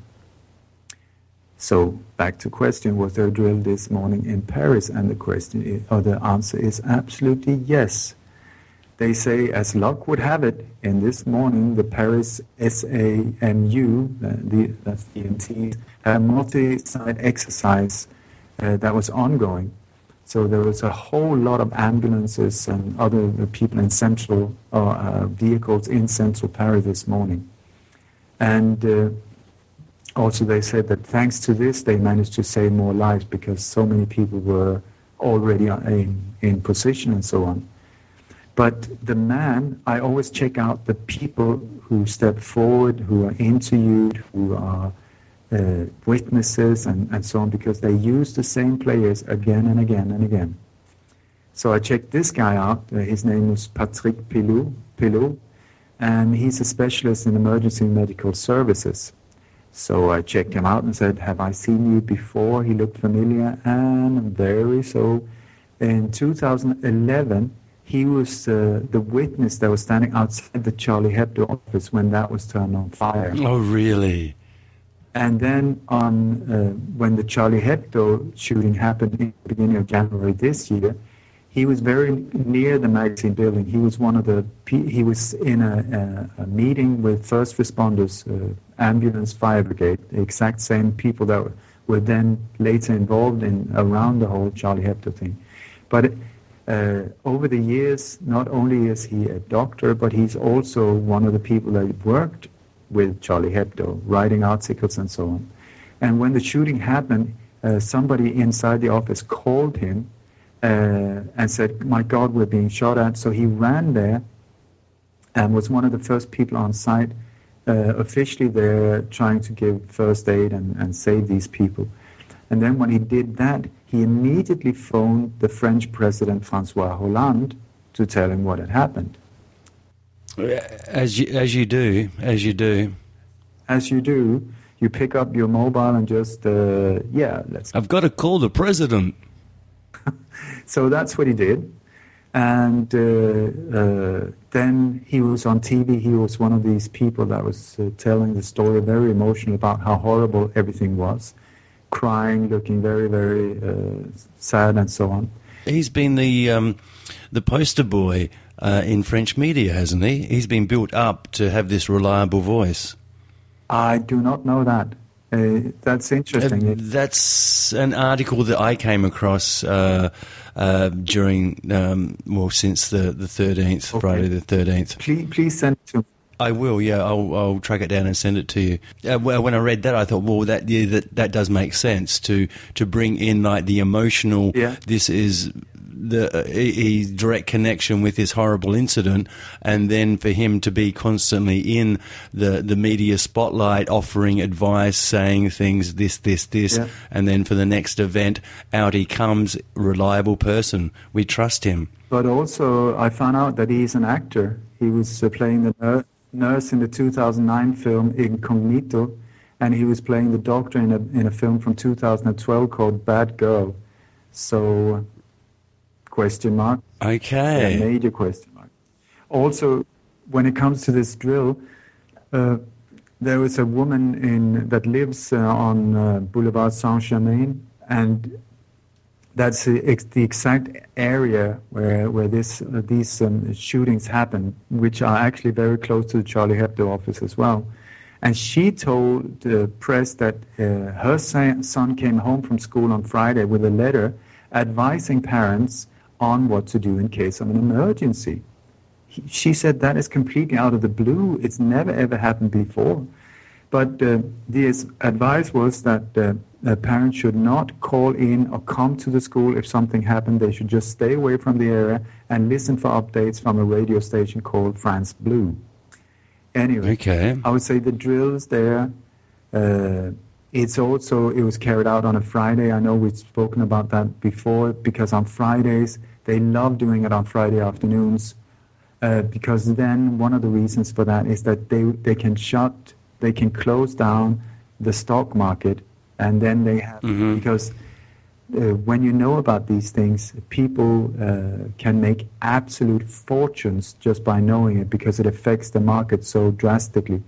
So back to question, was there a drill this morning in Paris? And the question is, or the answer is absolutely yes. They say, as luck would have it, in this morning, the Paris S A M U, uh, the, that's the E M T, had a multi-site exercise uh, that was ongoing. So there was a whole lot of ambulances and other people in central uh, uh, vehicles in central Paris this morning. And uh, also they said that thanks to this, they managed to save more lives because so many people were already in, in position and so on. But the man, I always check out the people who step forward, who are interviewed, who are uh, witnesses and, and so on, because they use the same players again and again and again. So I checked this guy out. Uh, his name is Patrick Pelou, Pelou, and he's a specialist in emergency medical services. So I checked him out and said, have I seen you before? He looked familiar, and very so. In two thousand eleven, he was uh, the witness that was standing outside the Charlie Hebdo office when that was turned on fire. Oh, really? And then on uh, when the Charlie Hebdo shooting happened in the beginning of January this year, he was very near the magazine building. He was one of the, he was in a, a, a meeting with first responders, uh, ambulance, fire brigade, the exact same people that were, were then later involved in around the whole Charlie Hebdo thing. But uh, over the years, not only is he a doctor, but he's also one of the people that worked with Charlie Hebdo, writing articles and so on. And when the shooting happened, uh, somebody inside the office called him uh, and said, my God, we're being shot at. So he ran there and was one of the first people on site, uh, officially there, trying to give first aid and, and save these people. And then when he did that, he immediately phoned the French president, François Hollande, to tell him what had happened. As you, as you do, as you do. As you do, you pick up your mobile and just, uh, yeah, let's... I've got to call the president. So that's what he did. And uh, uh, then he was on T V. He was one of these people that was uh, telling the story, very emotional about how horrible everything was, crying, looking very, very uh, sad and so on. He's been the um, the poster boy uh, in French media, hasn't he? He's been built up to have this reliable voice. I do not know that. Uh, that's interesting. Uh, that's an article that I came across uh, uh, during, um, well, since the, the thirteenth, okay. Friday the thirteenth. Please, please send it to me. I will, yeah. I'll, I'll track it down and send it to you. Uh, when I read that, I thought, well, that yeah, that that does make sense to to bring in like the emotional. Yeah. This is the uh, his direct connection with this horrible incident, and then for him to be constantly in the the media spotlight, offering advice, saying things, this, this, this, yeah. and then for the next event, out he comes, reliable person. We trust him. But also, I found out that he's an actor. He was uh, playing the nurse. nurse in the two thousand nine film Incognito, and he was playing the doctor in a in a film from two thousand twelve called Bad Girl. So, question mark. Okay. Yeah, major question mark. Also, when it comes to this drill, uh, there was a woman in that lives uh, on uh, Boulevard Saint-Germain, and that's the, ex- the exact area where where this uh, these um, shootings happen, which are actually very close to the Charlie Hebdo office as well. And she told the press that uh, her son came home from school on Friday with a letter advising parents on what to do in case of an emergency. He, she said that is completely out of the blue. It's never ever happened before. But uh, the advice was that uh, uh, parents should not call in or come to the school if something happened. They should just stay away from the area and listen for updates from a radio station called France Bleu. Anyway, okay. I would say the drills there, uh, it's also, it was carried out on a Friday. I know we've spoken about that before, because on Fridays, they love doing it on Friday afternoons, uh, because then one of the reasons for that is that they they can shut they can close down the stock market, and then they have, mm-hmm. because uh, when you know about these things, people uh, can make absolute fortunes just by knowing it, because it affects the market so drastically.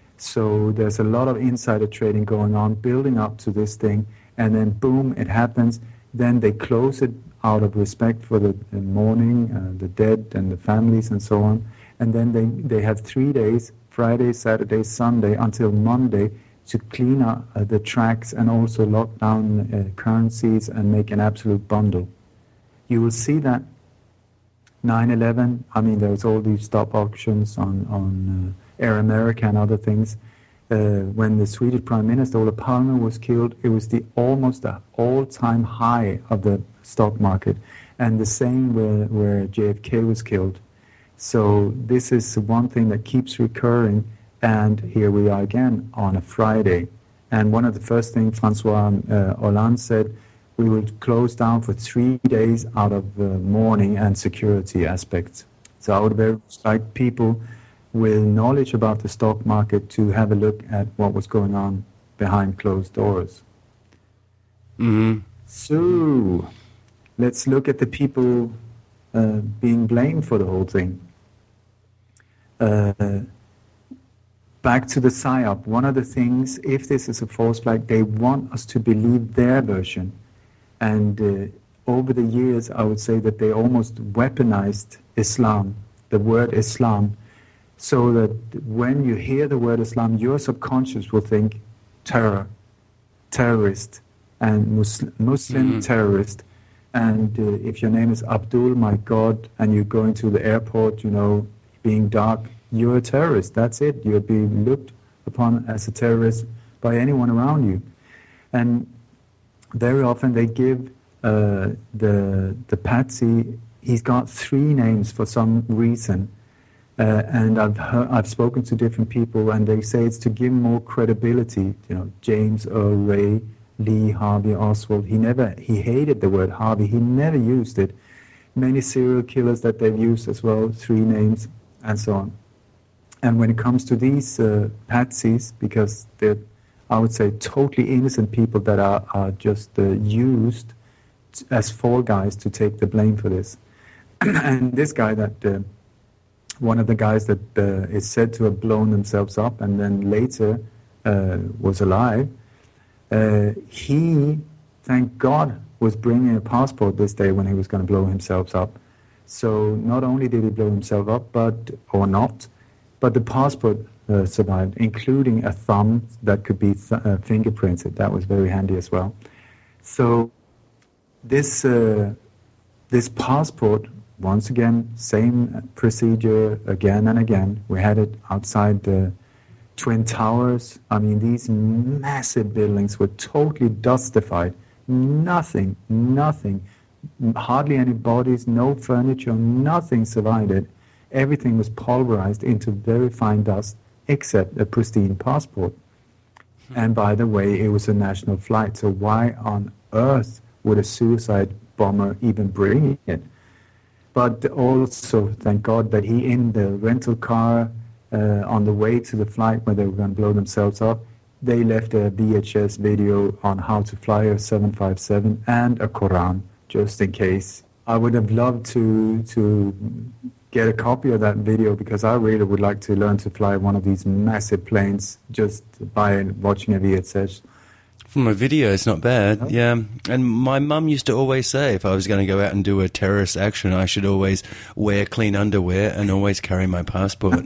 So there's a lot of insider trading going on, building up to this thing, and then boom, it happens. Then they close it out of respect for the, the mourning, uh, the dead and the families and so on. And then they, they have three days, Friday, Saturday, Sunday, until Monday, to clean up uh, the tracks and also lock down uh, currencies and make an absolute bundle. You will see that nine eleven, I mean, there was all these stop auctions on, on uh, Air America and other things. Uh, when the Swedish Prime Minister, Olof Palme, was killed, it was the almost the all-time high of the stock market. And the same where, where J F K was killed. So this is one thing that keeps recurring. And here we are again on a Friday. And one of the first things Francois uh, Hollande said, we will close down for three days out of uh, mourning and security aspects. So I would very much like people with knowledge about the stock market to have a look at what was going on behind closed doors. Mm-hmm. So let's look at the people uh, being blamed for the whole thing. Uh, back to the PSYOP. One of the things, if this is a false flag, they want us to believe their version. And uh, over the years, I would say that they almost weaponized Islam, the word Islam, so that when you hear the word Islam, your subconscious will think terror, terrorist, and Muslim, Muslim mm-hmm. terrorist. And uh, if your name is Abdul, my God, and you're going to the airport, you know, being dark, you're a terrorist. That's it. You're being looked upon as a terrorist by anyone around you. And very often they give uh, the the patsy, he's got three names for some reason. Uh, and I've heard, I've spoken to different people, and they say it's to give more credibility. You know, James Earl Ray, Lee Harvey Oswald. He never he hated the word Harvey. He never used it. Many serial killers that they've used as well, three names, and so on. And when it comes to these uh, patsies, because they're, I would say, totally innocent people that are, are just uh, used t- as fall guys to take the blame for this. And this guy that, uh, one of the guys that uh, is said to have blown themselves up and then later uh, was alive, uh, he, thank God, was bringing a passport this day when he was going to blow himself up. So not only did he blow himself up, but, or not, but the passport Uh, survived, including a thumb that could be th- uh, fingerprinted. That was very handy as well. So this uh, this passport, once again, same procedure again and again. We had it outside the Twin Towers. I mean, these massive buildings were totally dustified. Nothing, nothing, hardly any bodies, no furniture, nothing survived it. Everything was pulverized into very fine dust, except a pristine passport. And by the way, it was a national flight, so why on earth would a suicide bomber even bring it? But also, thank God that he, in the rental car, uh, on the way to the flight where they were going to blow themselves up, they left a V H S video on how to fly a seven fifty-seven and a Quran, just in case. I would have loved to to get a copy of that video, because I really would like to learn to fly one of these massive planes just by watching a V H S. From a video, it's not bad, no? yeah. And my mum used to always say if I was going to go out and do a terrorist action, I should always wear clean underwear and always carry my passport.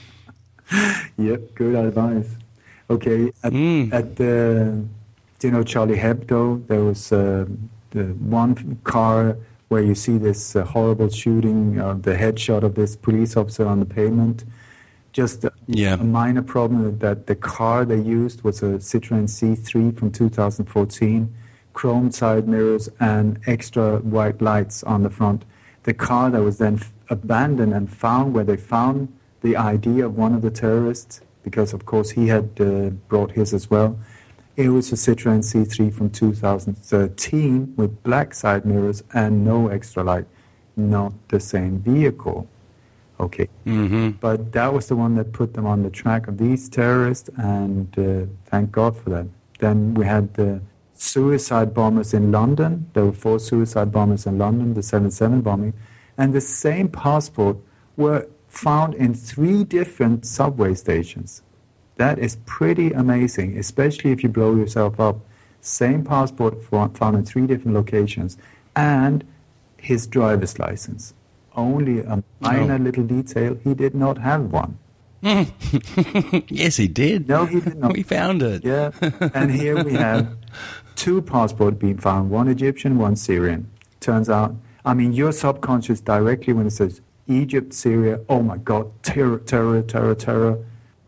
Yep, good advice. Okay, at, mm. at the, you know, Charlie Hebdo, there was uh, the one car where you see this uh, horrible shooting, uh, the headshot of this police officer on the pavement. Just a, yeah. a minor problem that the car they used was a Citroen C three from two thousand fourteen, chrome side mirrors and extra white lights on the front. The car that was then f- abandoned and found where they found the I D of one of the terrorists, because of course he had uh, brought his as well. It was a Citroen C three from two thousand thirteen with black side mirrors and no extra light. Not the same vehicle. Okay. Mm-hmm. But that was the one that put them on the track of these terrorists, and uh, thank God for that. Then we had the suicide bombers in London. There were four suicide bombers in London, the seven seven bombing. And the same passport were found in three different subway stations. That is pretty amazing, especially if you blow yourself up. Same passport found in three different locations. And his driver's license. Only a minor oh. little detail, he did not have one. Yes, he did. No, he did not. We found it. Yeah, and here we have two passports being found, one Egyptian, one Syrian. Turns out, I mean, your subconscious directly when it says Egypt, Syria, oh my God, terror, terror, terror, terror.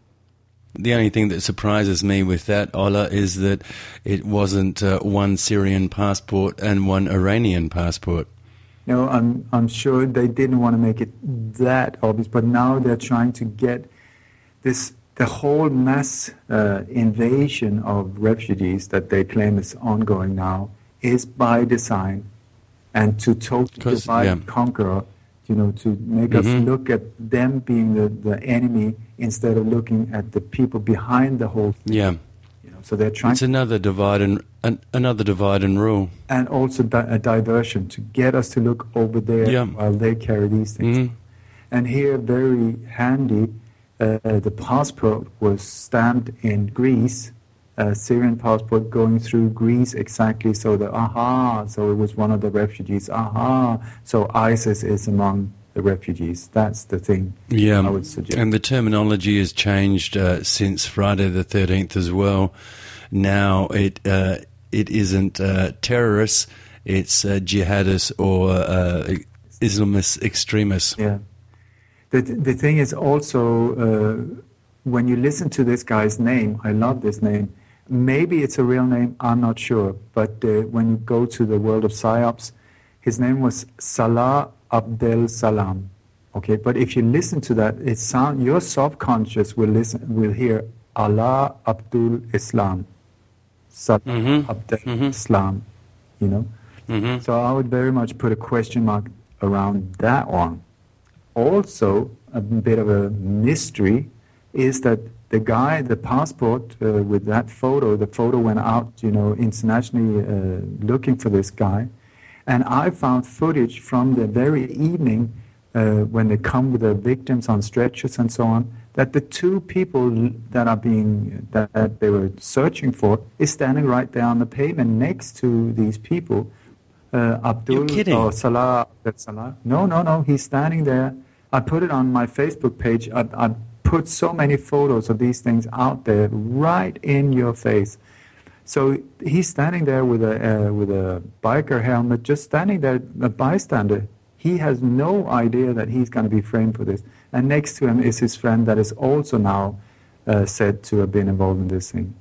The only thing that surprises me with that, Ola, is that it wasn't uh, one Syrian passport and one Iranian passport. No, I'm I'm sure they didn't want to make it that obvious, but now they're trying to get this the whole mass uh, invasion of refugees that they claim is ongoing now is by design, and to totally divide yeah. and conquer, you know, to make mm-hmm. us look at them being the, the enemy instead of looking at the people behind the whole thing. Yeah. You know, so they're trying. It's another divide and an, another divide and rule, and also di- a diversion to get us to look over there yeah. while they carry these things. Mm-hmm. And here, very handy, uh, the passport was stamped in Greece. A Syrian passport going through Greece exactly so that, aha, so it was one of the refugees, aha, so ISIS is among the refugees. That's the thing yeah. I would suggest. And the terminology has changed uh, since Friday the thirteenth as well. Now it uh, it isn't uh, terrorists, it's uh, jihadists or uh, Islamist extremists. Yeah. The, the thing is also, uh, when you listen to this guy's name, I love this name. Maybe it's a real name, I'm not sure. But uh, when you go to the world of PsyOps, his name was Salah Abdel Salam. Okay, but if you listen to that, it sound your subconscious will listen will hear Allah Abdul Islam, Salah mm-hmm. Abdel mm-hmm. Islam. You know, mm-hmm. so I would very much put a question mark around that one. Also, a bit of a mystery is that the guy, the passport uh, with that photo, the photo went out, you know, internationally uh, looking for this guy. And I found footage from the very evening uh, when they come with the victims on stretchers and so on, that the two people that are being, that, that they were searching for is standing right there on the pavement next to these people. Uh, Abdul or Salah, that's Salah. No, no, no, he's standing there. I put it on my Facebook page. I, I put so many photos of these things out there right in your face. So he's standing there with a uh, with a biker helmet, just standing there, a bystander. He has no idea that he's going to be framed for this. And next to him is his friend that is also now uh, said to have been involved in this thing.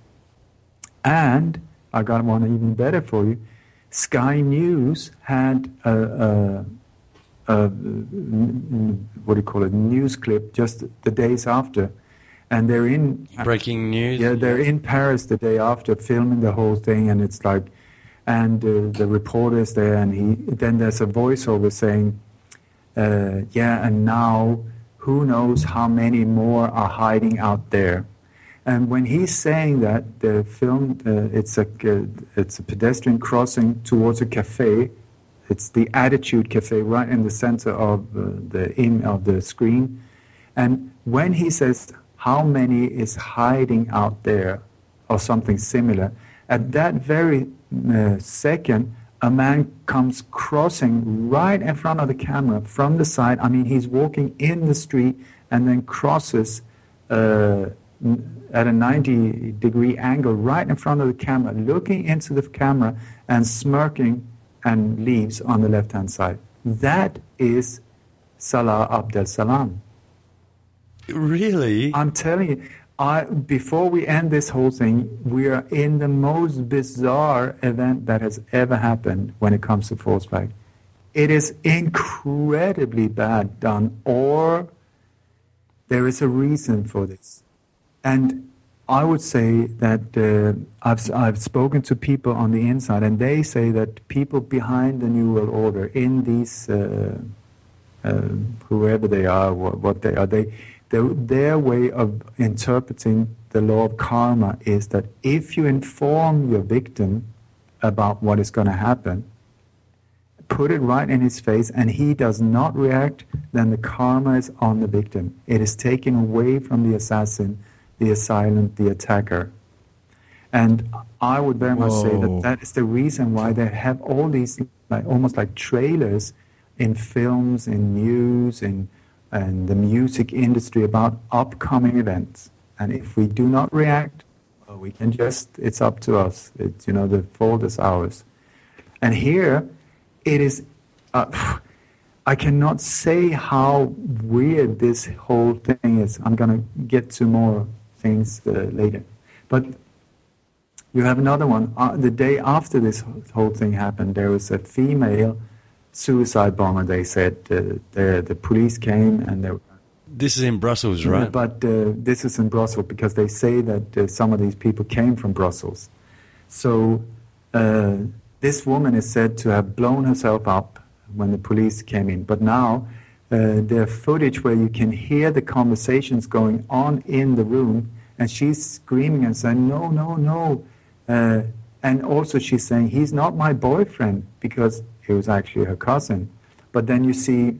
And I got one even better for you. Sky News had a, a Uh, what do you call it, news clip just the days after, and they're in breaking news. Yeah, they're in Paris the day after filming the whole thing, and it's like, and uh, the reporter is there, and he then there's a voiceover saying, uh, yeah, and now who knows how many more are hiding out there. And when he's saying that, the film uh, it's a uh, it's a pedestrian crossing towards a cafe. It's the Attitude Cafe right in the center of uh, the in of the screen. And when he says how many is hiding out there or something similar, at that very uh, second, a man comes crossing right in front of the camera from the side. I mean, he's walking in the street and then crosses uh, at a ninety degree angle right in front of the camera, looking into the camera and smirking, and leaves on the left-hand side. That is Salah Abdel Salam. Really? I'm telling you, I, before we end this whole thing, we are in the most bizarre event that has ever happened when it comes to false flag. It is incredibly bad done, or there is a reason for this. And I would say that uh, I've, I've spoken to people on the inside, and they say that people behind the New World Order, in these, uh, uh, whoever they are, what, what they are, they, their way of interpreting the law of karma is that if you inform your victim about what is going to happen, put it right in his face, and he does not react, then the karma is on the victim. It is taken away from the assassin, the assailant, the attacker. And I would very much Whoa. say that that is the reason why they have all these, like almost like trailers in films, in news, in and the music industry about upcoming events. And if we do not react, well, we can just, it's up to us. It's, you know, the fault is ours. And here, it is, uh, I cannot say how weird this whole thing is. I'm going to get to more things uh, later. But you have another one. Uh, the day after this whole thing happened, there was a female suicide bomber, they said. Uh, the, the police came and they were... This is in Brussels, right? But uh, this is in Brussels because they say that uh, some of these people came from Brussels. So uh, this woman is said to have blown herself up when the police came in. But now uh, there's footage where you can hear the conversations going on in the room, and she's screaming and saying, no, no, no. Uh, and also she's saying, he's not my boyfriend, because it was actually her cousin. But then you see...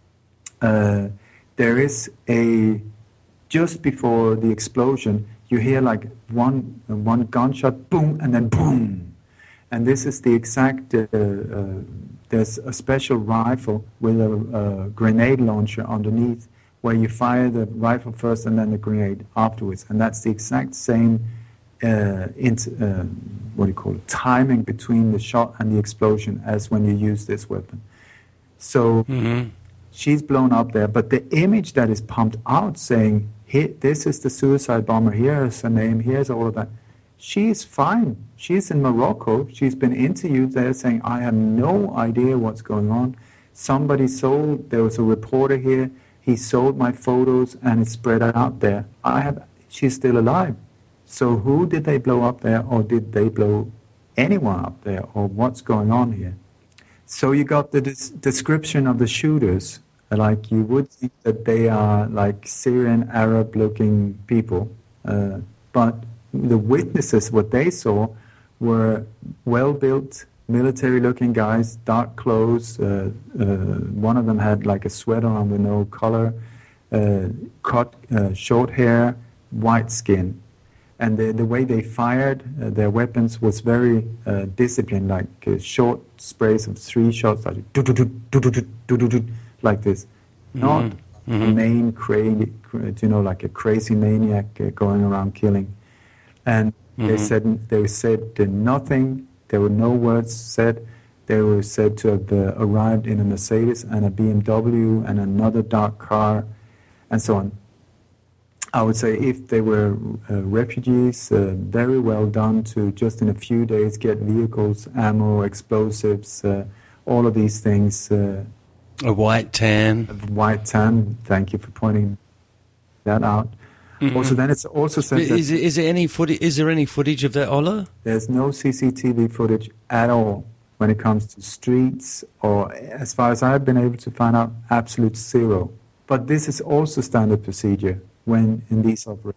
Uh, There is a, just before the explosion, you hear like one one gunshot, boom, and then boom. And this is the exact, uh, uh, there's a special rifle with a, a grenade launcher underneath where you fire the rifle first and then the grenade afterwards. And that's the exact same, uh, int, uh, what do you call it, timing between the shot and the explosion as when you use this weapon. So... Mm-hmm. She's blown up there, but the image that is pumped out saying, hey, this is the suicide bomber, here's her name, here's all of that. She's fine. She's in Morocco. She's been interviewed there saying, I have no idea what's going on. Somebody sold, there was a reporter here, he sold my photos and it spread out there. I have, she's still alive. So who did they blow up there, or did they blow anyone up there, or what's going on here? So you got the des- description of the shooters, like you would think that they are like Syrian Arab-looking people, uh, but the witnesses, what they saw, were well-built, military-looking guys, dark clothes. Uh, uh, one of them had like a sweater on with no collar, uh, cut, uh, short hair, white skin. And the, the way they fired uh, their weapons was very uh, disciplined, like uh, short sprays of three shots, like do do do do do do do do, like this. Mm-hmm. Not mm-hmm. a main crazy, you know, like a crazy maniac uh, going around killing. And mm-hmm. they said they said uh, nothing. There were no words said. They were said to have uh, arrived in a Mercedes and a B M W and another dark car, and so on. I would say if they were uh, refugees, uh, very well done to just in a few days get vehicles, ammo, explosives, uh, all of these things. Uh, a white tan. A white tan. Thank you for pointing that out. Mm-hmm. Also, then it's also said that is, is there any footage? Is there any footage of that, Ola? There's no C C T V footage at all when it comes to streets, or as far as I've been able to find out, absolute zero. But this is also standard procedure when in these operations.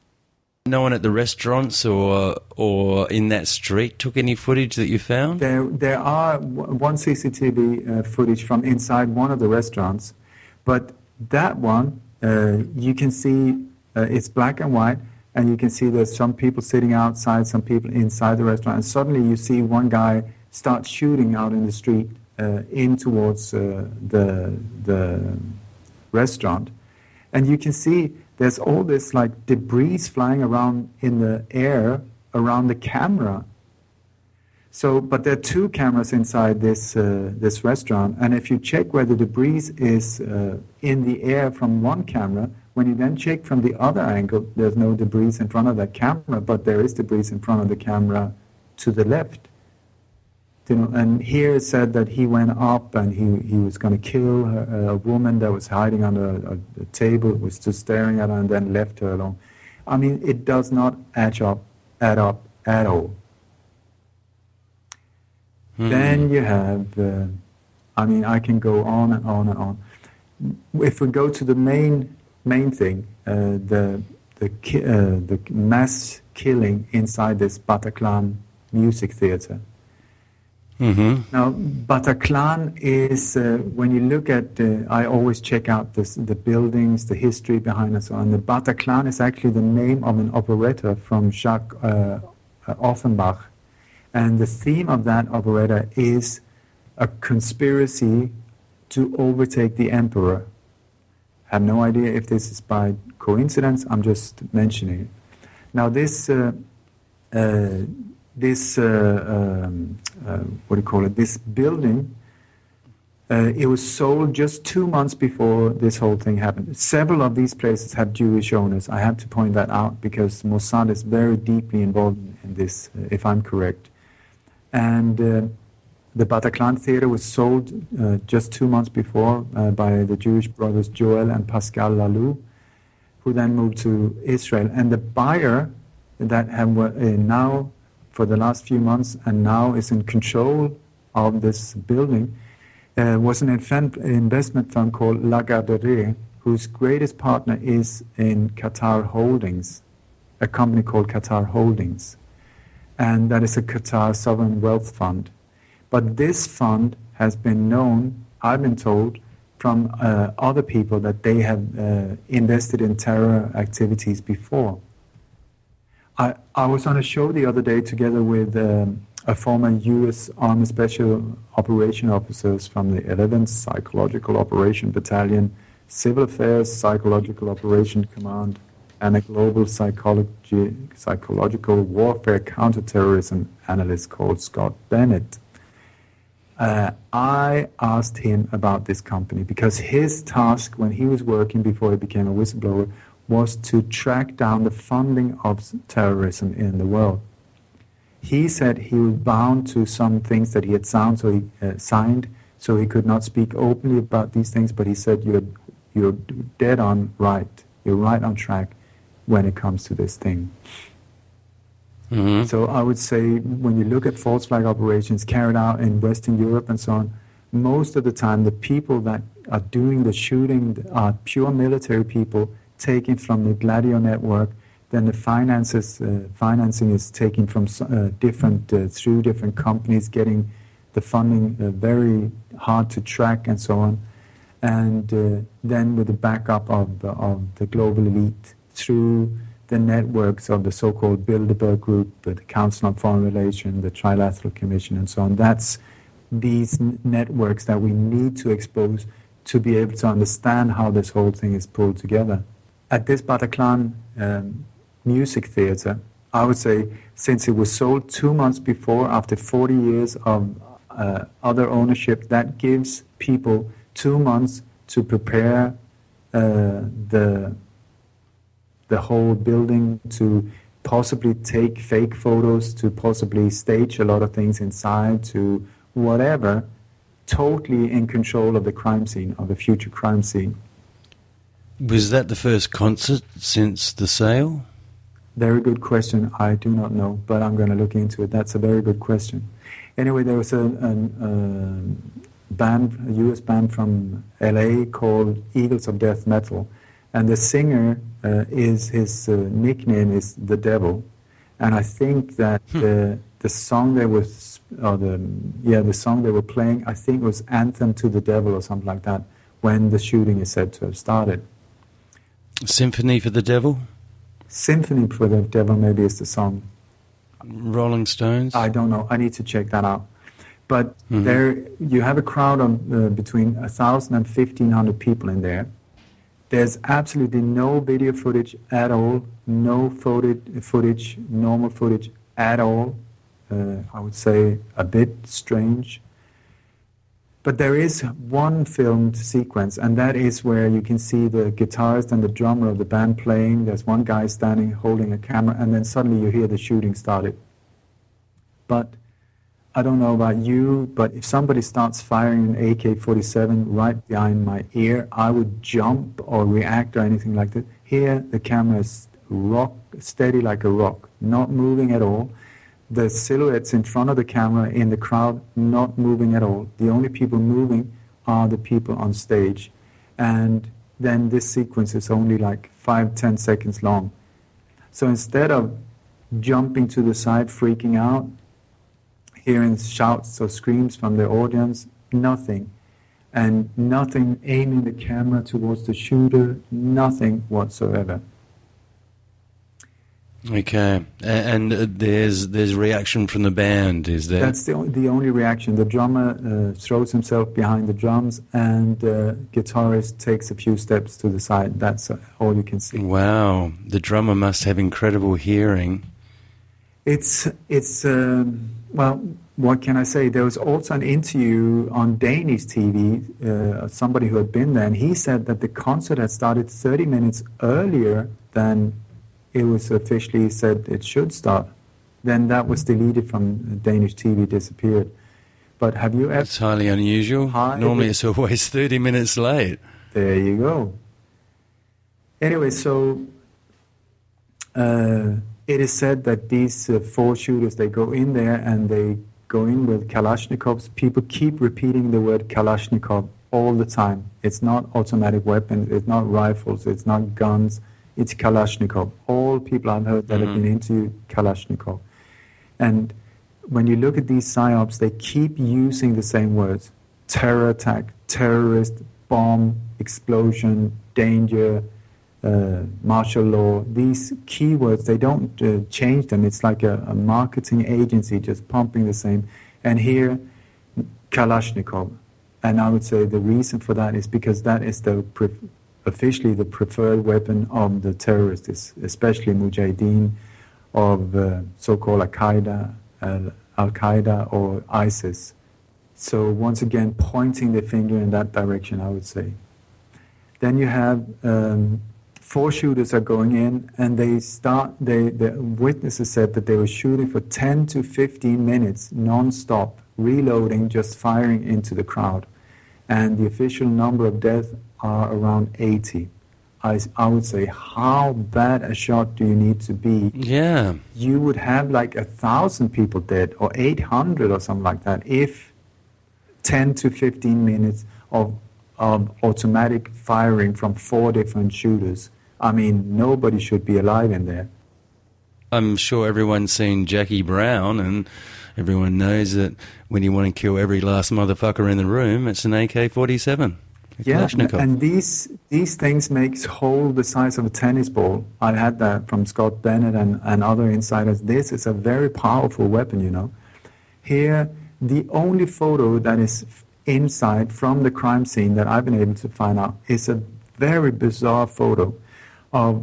No one at the restaurants or or in that street took any footage that you found? There there are one C C T V uh, footage from inside one of the restaurants, but that one, uh, you can see uh, it's black and white, and you can see there's some people sitting outside, some people inside the restaurant, and suddenly you see one guy start shooting out in the street uh, in towards uh, the the restaurant, and you can see there's all this like debris flying around in the air around the camera. So, but there are two cameras inside this uh, this restaurant, and if you check where the debris is uh, in the air from one camera, when you then check from the other angle, there's no debris in front of that camera, but there is debris in front of the camera to the left. You know, and here it said that he went up and he, he was going to kill her, a woman that was hiding under a, a table, was just staring at her, and then left her alone. I mean, it does not add up, add up at all. Mm. Then you have, uh, I mean, I can go on and on and on. If we go to the main main thing, uh, the the ki- uh, the mass killing inside this Bataclan music theater. Mm-hmm. Now, Bataclan is, uh, when you look at, uh, I always check out this, the buildings, the history behind and so on. The Bataclan is actually the name of an operetta from Jacques uh, Offenbach. And the theme of that operetta is a conspiracy to overtake the emperor. I have no idea if this is by coincidence, I'm just mentioning it. Now, this... Uh, uh, This, uh, um, uh, what do you call it, this building Uh, it was sold just two months before this whole thing happened. Several of these places have Jewish owners. I have to point that out because Mossad is very deeply involved in this, uh, if I'm correct. And uh, the Bataclan Theater was sold uh, just two months before uh, by the Jewish brothers Joel and Pascal Lalou, who then moved to Israel. And the buyer that have uh, now, for the last few months, and now is in control of this building, Uh, was an inf- investment fund called Lagardère, whose greatest partner is in Qatar Holdings, a company called Qatar Holdings. And that is a Qatar sovereign wealth fund. But this fund has been known, I've been told, from uh, other people that they have uh, invested in terror activities before. I, I was on a show the other day together with um, a former U S Army Special Operation officers from the eleventh Psychological Operation Battalion, Civil Affairs Psychological Operation Command, and a global psychology, psychological warfare counterterrorism analyst called Scott Bennett. Uh, I asked him about this company because his task when he was working before he became a whistleblower was to track down the funding of terrorism in the world. He said he was bound to some things that he had signed, so he uh, signed, so he could not speak openly about these things. But he said, "You're you're dead on right. You're right on track when it comes to this thing." Mm-hmm. So I would say, when you look at false flag operations carried out in Western Europe and so on, most of the time the people that are doing the shooting are pure military people taken from the Gladio network. Then the finances, uh, financing is taken from uh, different, uh, through different companies, getting the funding uh, very hard to track and so on. And uh, then with the backup of, of the global elite through the networks of the so-called Bilderberg Group, the Council on Foreign Relations, the Trilateral Commission and so on. That's these n- networks that we need to expose to be able to understand how this whole thing is pulled together. At this Bataclan um, music theater, I would say, since it was sold two months before, after forty years of uh, other ownership, that gives people two months to prepare uh, the the whole building, to possibly take fake photos, to possibly stage a lot of things inside, to whatever, totally in control of the crime scene, of the future crime scene. Was that the first concert since the sale? Very good question. I do not know, but I'm going to look into it. That's a very good question. Anyway, there was a, a, a band, a U S band from L A called Eagles of Death Metal, and the singer uh, is his uh, nickname is the Devil, and I think that hmm. the the song they were, or the yeah, the song they were playing, I think it was Anthem to the Devil or something like that, when the shooting is said to have started. Symphony for the Devil? Symphony for the Devil maybe is the song. Rolling Stones? I don't know. I need to check that out. But mm-hmm. there, you have a crowd of uh, between one thousand and fifteen hundred people in there. There's absolutely no video footage at all, no footage, footage normal footage at all. Uh, I would say a bit strange. But there is one filmed sequence, and that is where you can see the guitarist and the drummer of the band playing. There's one guy standing holding a camera, and then suddenly you hear the shooting started. But I don't know about you, but if somebody starts firing an A K forty-seven right behind my ear, I would jump or react or anything like that. Here, the camera is rock steady like a rock, not moving at all. The silhouettes in front of the camera in the crowd not moving at all. The only people moving are the people on stage. And then this sequence is only like five, ten seconds long. So instead of jumping to the side, freaking out, hearing shouts or screams from the audience, nothing. And nothing aiming the camera towards the shooter, nothing whatsoever. Okay, and uh, there's there's reaction from the band, is there? That's the only, the only reaction. The drummer uh, throws himself behind the drums, and the uh, guitarist takes a few steps to the side. That's uh, all you can see. Wow, the drummer must have incredible hearing. It's it's um, well, what can I say? There was also an interview on Danish T V, uh, somebody who had been there, and he said that the concert had started thirty minutes earlier than it was officially said it should start. Then that was deleted from Danish T V, disappeared. But have you ever... It's highly unusual. Highly Normally it's always thirty minutes late. There you go. Anyway, so uh, it is said that these uh, four shooters, they go in there and they go in with Kalashnikovs. People keep repeating the word Kalashnikov all the time. It's not automatic weapons, it's not rifles, it's not guns, it's Kalashnikov. All people I've heard that mm-hmm. have been into Kalashnikov. And when you look at these psyops, they keep using the same words. Terror attack, terrorist, bomb, explosion, danger, uh, martial law. These keywords, they don't uh, change them. It's like a, a marketing agency just pumping the same. And here, Kalashnikov. And I would say the reason for that is because that is the pre- officially the preferred weapon of the terrorists, especially Mujahideen, of uh, so-called Al-Qaeda, uh, Al-Qaeda or ISIS. So once again, pointing the finger in that direction, I would say. Then you have um, four shooters are going in, and they start. They the witnesses said that they were shooting for ten to fifteen minutes non-stop, reloading, just firing into the crowd, and the official number of deaths are around eighty. I, I would say, how bad a shot do you need to be? Yeah, you would have like a thousand people dead, or eight hundred, or something like that, if ten to fifteen minutes of of automatic firing from four different shooters. I mean, nobody should be alive in there. I'm sure everyone's seen Jackie Brown, and everyone knows that when you want to kill every last motherfucker in the room, it's an A K forty-seven. Yeah, and these these things makes hole the size of a tennis ball. I had that from Scott Bennett and, and other insiders. This is a very powerful weapon, you know. Here, the only photo that is inside from the crime scene that I've been able to find out is a very bizarre photo of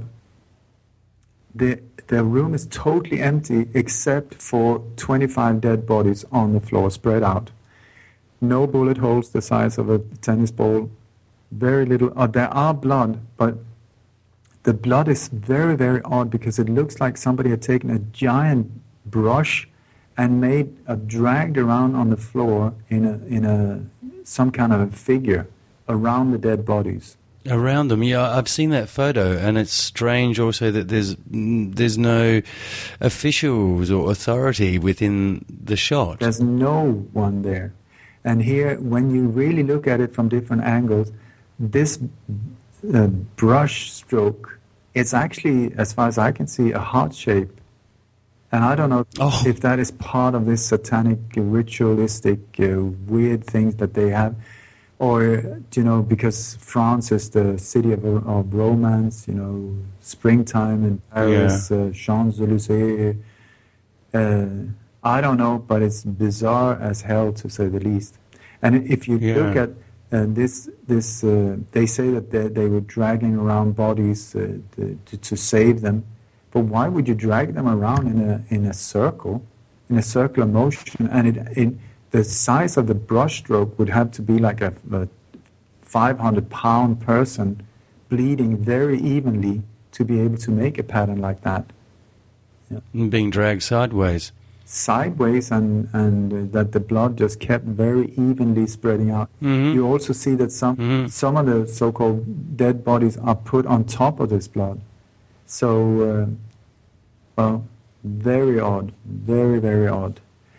the the room is totally empty except for twenty-five dead bodies on the floor spread out. No bullet holes the size of a tennis ball. Very little. Oh, there are blood, but the blood is very, very odd because it looks like somebody had taken a giant brush and made a dragged around on the floor in a in a some kind of a figure around the dead bodies. Around them, yeah, I've seen that photo, and it's strange also that there's there's no officials or authority within the shot. There's no one there. And here, when you really look at it from different angles, this uh, brush stroke, it's actually, as far as I can see, a heart shape. And I don't know oh. if that is part of this satanic, ritualistic, uh, weird things that they have. Or, you know, because France is the city of, of romance, you know, springtime in Paris, yeah. uh, Champs-Élysées. Uh, I don't know, but it's bizarre as hell, to say the least. And if you yeah. look at uh, this, this uh, they say that they, they were dragging around bodies uh, to, to, to save them. But why would you drag them around in a in a circle, in a circular motion? And it, it the size of the brushstroke would have to be like a, a five hundred pound person bleeding very evenly to be able to make a pattern like that. Yeah. And being dragged sideways. Sideways, and, and uh, that the blood just kept very evenly spreading out. Mm-hmm. You also see that some mm-hmm. some of the so-called dead bodies are put on top of this blood. So, uh, well, very odd, very, very odd.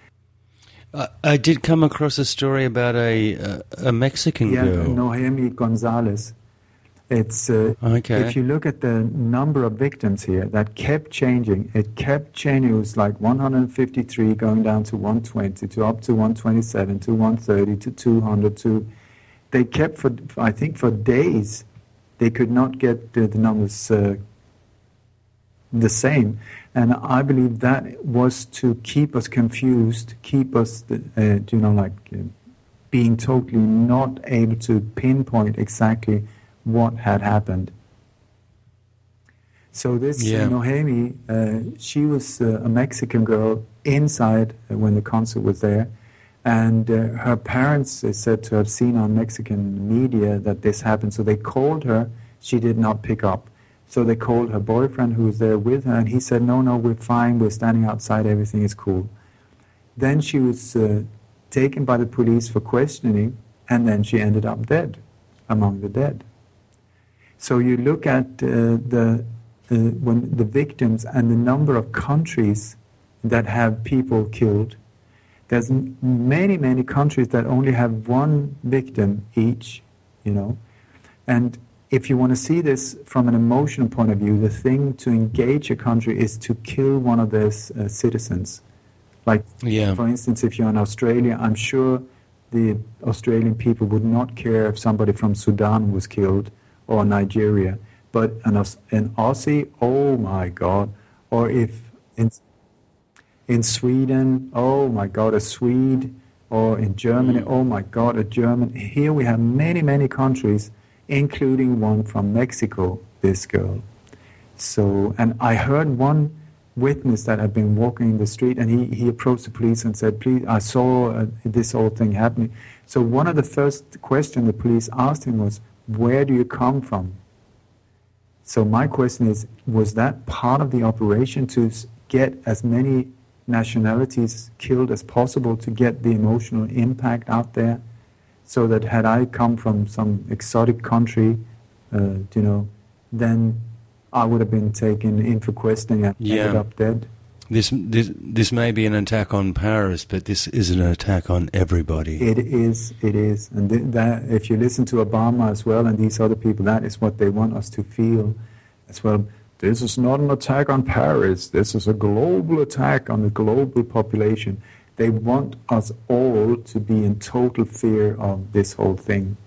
I, I did come across a story about a a, a Mexican yeah, girl. Nohemi Gonzalez. It's uh, okay. If you look at the number of victims here, that kept changing. It kept changing. It was like one hundred fifty-three going down to one twenty, to up to one twenty-seven, to one thirty, to two hundred. To they kept for I think for days. They could not get the, the numbers uh, the same, and I believe that was to keep us confused, keep us, uh, you know, like uh, being totally not able to pinpoint exactly what had happened. So this Yeah. uh, Nohemi, uh, she was uh, a Mexican girl inside uh, when the concert was there. And uh, her parents is said to have seen on Mexican media that this happened. So they called her. She did not pick up. So they called her boyfriend who was there with her. And he said, no, no, we're fine. We're standing outside. Everything is cool. Then she was uh, taken by the police for questioning. And then she ended up dead, among the dead. So you look at uh, the, uh, when the victims and the number of countries that have people killed. There's many, many countries that only have one victim each, you know. And if you want to see this from an emotional point of view, the thing to engage a country is to kill one of their uh, citizens. Like, Yeah. for instance, if you're in Australia, I'm sure the Australian people would not care if somebody from Sudan was killed or Nigeria. But an, Aus- an Aussie, oh my God. Or if... in In Sweden, oh my God, a Swede, or in Germany, oh my God, a German. Here we have many, many countries, including one from Mexico, this girl. So, and I heard one witness that had been walking in the street, and he, he approached the police and said, please, I saw uh, this whole thing happening. So one of the first questions the police asked him was, where do you come from? So my question is, was that part of the operation to get as many nationalities killed as possible to get the emotional impact out there, so that had I come from some exotic country, uh, you know, then I would have been taken in for questioning and Yeah. ended up dead. This, this this may be an attack on Paris, but this is an attack on everybody. It is, it is. And th- that, if you listen to Obama as well and these other people, that is what they want us to feel as well. This is not an attack on Paris. This is a global attack on the global population. They want us all to be in total fear of this whole thing.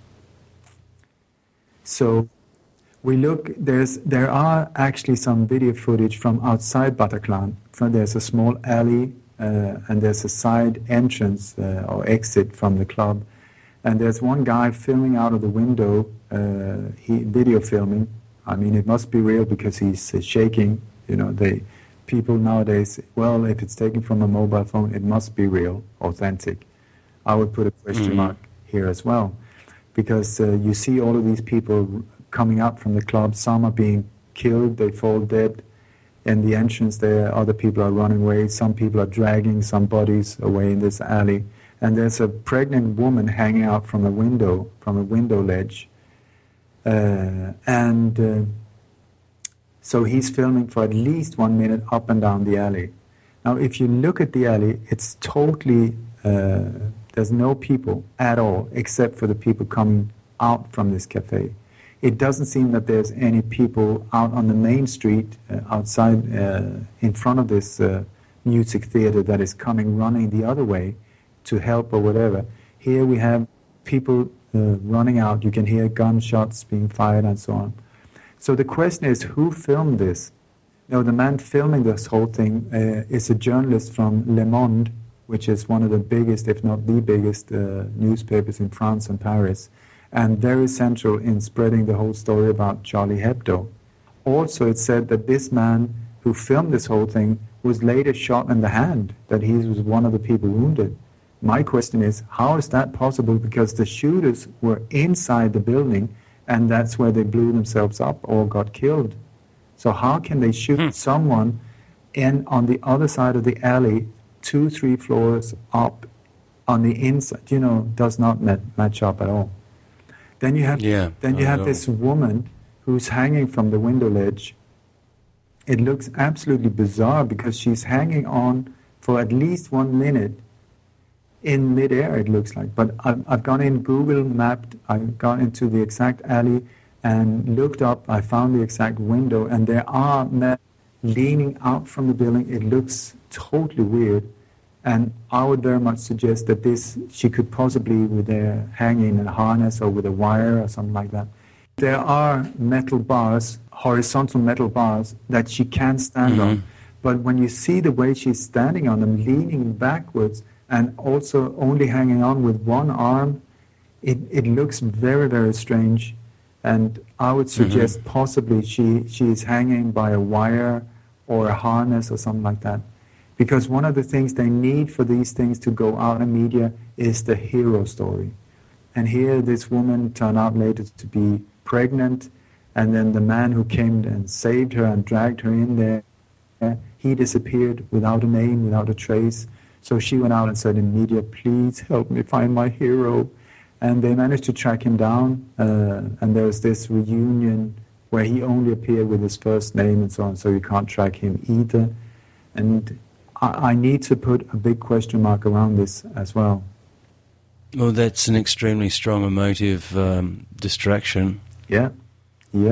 So we look, there's, there are actually some video footage from outside Bataclan. From, there's a small alley uh, and there's a side entrance uh, or exit from the club. And there's one guy filming out of the window, uh, he video filming. I mean, it must be real because he's uh, shaking. You know, they people nowadays, well, if it's taken from a mobile phone, it must be real, authentic. I would put a question Mm-hmm. mark here as well, because uh, you see all of these people coming out from the club. Some are being killed, they fall dead. In the entrance there, other people are running away. Some people are dragging some bodies away in this alley. And there's a pregnant woman hanging out from a window, from a window ledge. Uh, and uh, so he's filming for at least one minute up and down the alley. Now, if you look at the alley, it's totally, uh, there's no people at all, except for the people coming out from this cafe. It doesn't seem that there's any people out on the main street, uh, outside, uh, in front of this uh, music theater that is coming running the other way to help or whatever. Here we have people Uh, running out, you can hear gunshots being fired and so on. So the question is, who filmed this? No, the man filming this whole thing uh, is a journalist from Le Monde, which is one of the biggest, if not the biggest, uh, newspapers in France and Paris, and very central in spreading the whole story about Charlie Hebdo. Also, it said that this man who filmed this whole thing was later shot in the hand, that he was one of the people wounded. My question is, how is that possible? Because the shooters were inside the building, and that's where they blew themselves up or got killed. So how can they shoot hmm. someone in on the other side of the alley, two, three floors up on the inside? You know, does not met, match up at all. Then you have, yeah, then you I have know. this woman who's hanging from the window ledge. It looks absolutely bizarre because she's hanging on for at least one minute. In midair, it looks like. But I've, I've gone in, Google mapped, I've gone into the exact alley and looked up, I found the exact window, and there are men leaning out from the building. It looks totally weird. And I would very much suggest that this, she could possibly, with their hanging in a harness or with a wire or something like that. There are metal bars, horizontal metal bars, that she can stand mm-hmm. on. But when you see the way she's standing on them, leaning backwards, and also only hanging on with one arm, it, it looks very, very strange. And I would suggest mm-hmm. possibly she, she is hanging by a wire or a harness or something like that. Because one of the things they need for these things to go out in media is the hero story. And here this woman turned out later to be pregnant, and then the man who came and saved her and dragged her in there, he disappeared without a name, without a trace. So she went out and said in media, please help me find my hero. And they managed to track him down, uh, and there was this reunion where he only appeared with his first name and so on, so you can't track him either. And I, I need to put a big question mark around this as well. Well, that's an extremely strong emotive um, distraction. Yeah, yeah.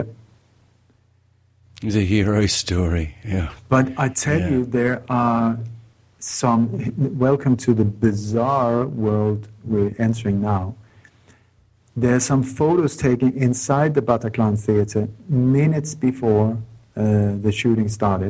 It's a hero story, yeah. But I tell yeah. you, there are some, welcome to the bizarre world we're entering now. There are some photos taken inside the Bataclan Theatre minutes before uh, the shooting started.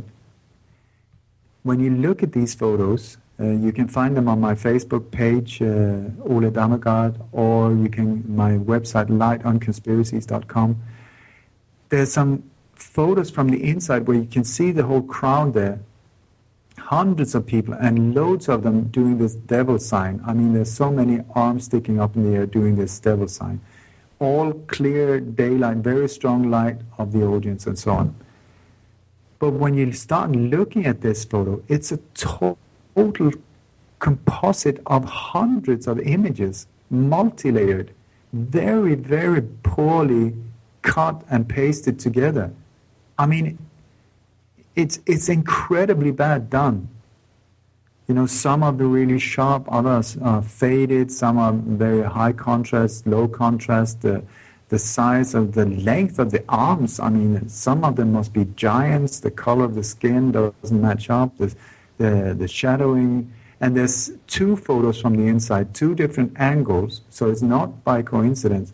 When you look at these photos, uh, you can find them on my Facebook page, uh, Ole Dammegard, or you can my website, light on conspiracies dot com. There's some photos from the inside where you can see the whole crowd there. Hundreds of people and loads of them doing this devil sign. I mean, there's so many arms sticking up in the air doing this devil sign. All clear daylight, very strong light of the audience and so on. But when you start looking at this photo, it's a to- total composite of hundreds of images, multi-layered, very, very poorly cut and pasted together. I mean, It's it's incredibly bad done. You know, some of the really sharp, others are faded, some are very high contrast, low contrast, the, the size of the length of the arms. I mean, some of them must be giants, the color of the skin doesn't match up, the, the, the shadowing. And there's two photos from the inside, two different angles, so it's not by coincidence.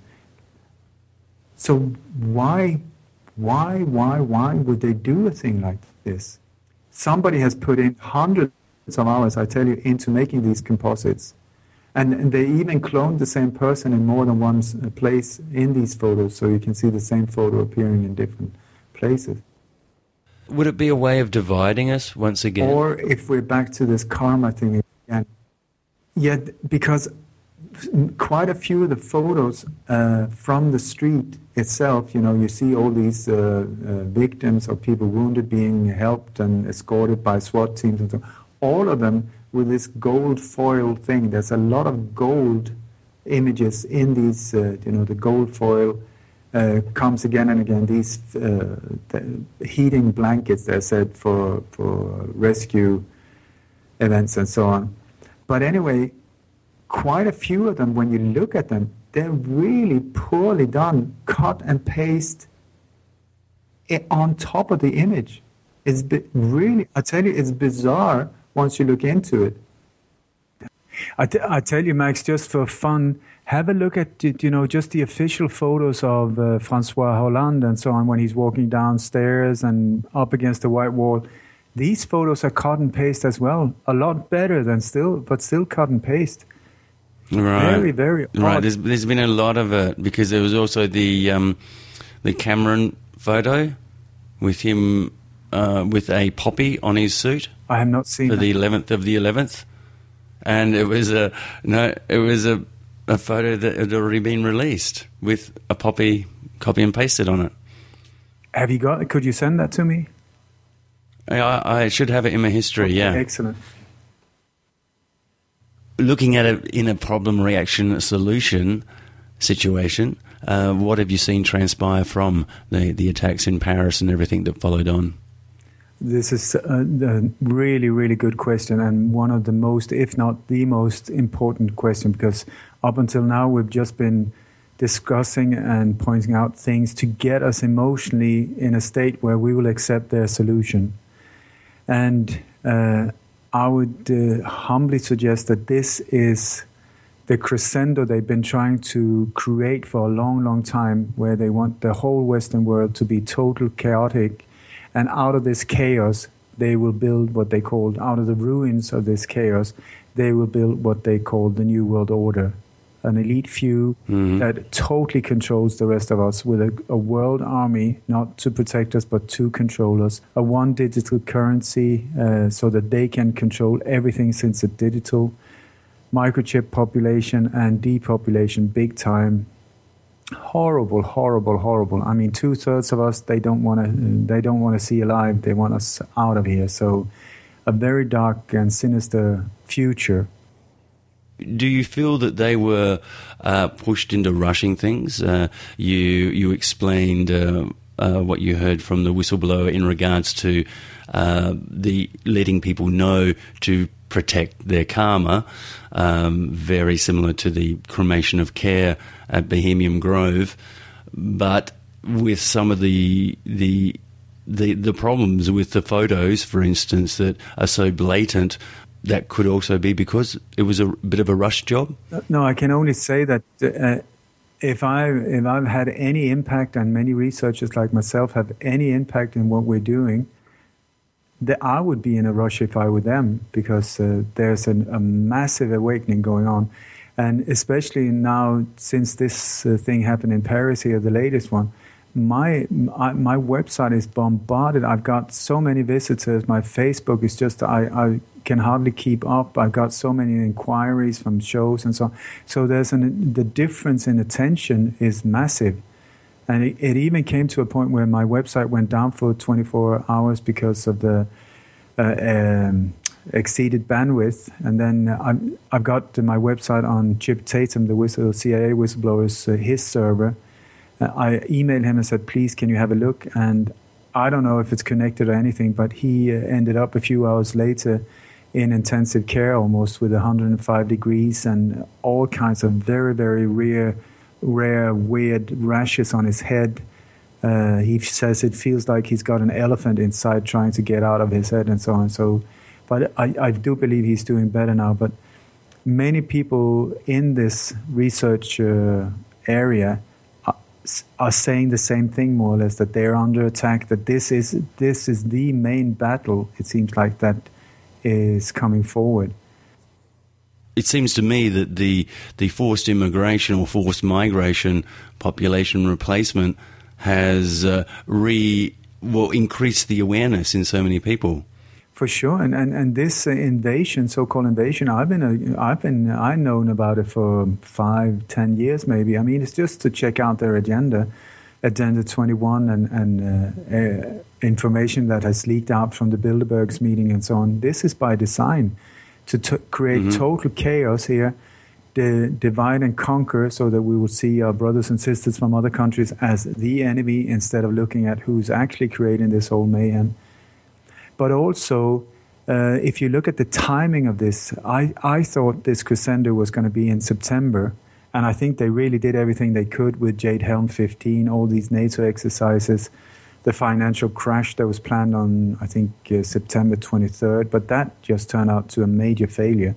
So why, why, why, why would they do a thing like this? Somebody has put in hundreds of hours, I tell you, into making these composites. And, and they even cloned the same person in more than one place in these photos, so you can see the same photo appearing in different places. Would it be a way of dividing us once again? Or if we're back to this karma thing again. Yet, because quite a few of the photos uh, from the street itself, you know, you see all these uh, uh, victims or people wounded being helped and escorted by SWAT teams and so on. All of them with this gold foil thing. There's a lot of gold images in these, uh, you know, the gold foil uh, comes again and again. These uh, the heating blankets, they're said, for, for rescue events and so on. But anyway, quite a few of them, when you look at them, they're really poorly done, cut and paste on top of the image. It's really, I tell you, it's bizarre once you look into it. I, t- I tell you, Max, just for fun, have a look at, you know, just the official photos of uh, Francois Hollande and so on when he's walking downstairs and up against the white wall. These photos are cut and paste as well. A lot better than still, but still cut and paste. Right. Very, very odd. Right. There's, there's been a lot of it because there was also the um, the Cameron photo with him uh, with a poppy on his suit. I have not seen for that. the eleventh of the eleventh, and it was a no, it was a a photo that had already been released with a poppy copy and pasted on it. Have you got? Could you send that to me? I, I should have it in my history. Okay, yeah, excellent. Looking at it in a problem, reaction, solution situation, uh, what have you seen transpire from the, the attacks in Paris and everything that followed on? This is a, a really, really good question, and one of the most, if not the most important question, because up until now we've just been discussing and pointing out things to get us emotionally in a state where we will accept their solution. And uh, I would uh, humbly suggest that this is the crescendo they've been trying to create for a long, long time, where they want the whole Western world to be total chaotic, and out of this chaos, they will build what they called, out of the ruins of this chaos, they will build what they call the New World Order. an elite few mm-hmm. that totally controls the rest of us, with a, a world army, not to protect us, but to control us. A one digital currency uh, so that they can control everything since it's digital. Microchip population and depopulation big time. Horrible, horrible, horrible. I mean, two thirds of us, they don't want to, they don't want to see alive. They want us out of here. So a very dark and sinister future. Do you feel that they were uh, pushed into rushing things? Uh, you you explained uh, uh, what you heard from the whistleblower in regards to uh, the letting people know to protect their karma, um, very similar to the cremation of care at Bohemian Grove, but with some of the the the, the problems with the photos, for instance, that are so blatant. That could also be because it was a bit of a rush job? No, I can only say that uh, if, I, if I've had any impact, and many researchers like myself have any impact in what we're doing, that I would be in a rush if I were them, because uh, there's an, a massive awakening going on. And especially now, since this uh, thing happened in Paris here, the latest one, my, my my website is bombarded. I've got so many visitors. My Facebook is just, I, I can hardly keep up. I've got so many inquiries from shows and so on. So there's an, the difference in attention is massive. And it, it even came to a point where my website went down for twenty-four hours because of the uh, um, exceeded bandwidth. And then I, I've got my website on Chip Tatum, the whistle, C I A whistleblower's, uh, his server. Uh, I emailed him and said, please, can you have a look? And I don't know if it's connected or anything, but he uh, ended up a few hours later in intensive care almost with one hundred five degrees and all kinds of very, very rare, rare, weird rashes on his head. Uh, he says it feels like he's got an elephant inside trying to get out of his head and so on. So, but I, I do believe he's doing better now. But many people in this research uh, area are, are saying the same thing, more or less, that they're under attack, that this is this is the main battle, it seems like, that is coming forward. It seems to me that the the forced immigration or forced migration population replacement has uh, re well increased the awareness in so many people. For sure, and and, and this uh, invasion, so-called invasion, I've been a, I've been I've known about it for five, ten years maybe. I mean, it's just to check out their agenda, Agenda twenty-one, and and uh, uh, information that has leaked out from the Bilderbergs meeting and so on. This is by design, to t- create mm-hmm. total chaos here, the divide and conquer, so that we will see our brothers and sisters from other countries as the enemy instead of looking at who's actually creating this whole mayhem. But also, uh, if you look at the timing of this, I, I thought this crescendo was going to be in September, and I think they really did everything they could with Jade Helm fifteen, all these NATO exercises, the financial crash that was planned on, I think, uh, September twenty-third, but that just turned out to a major failure.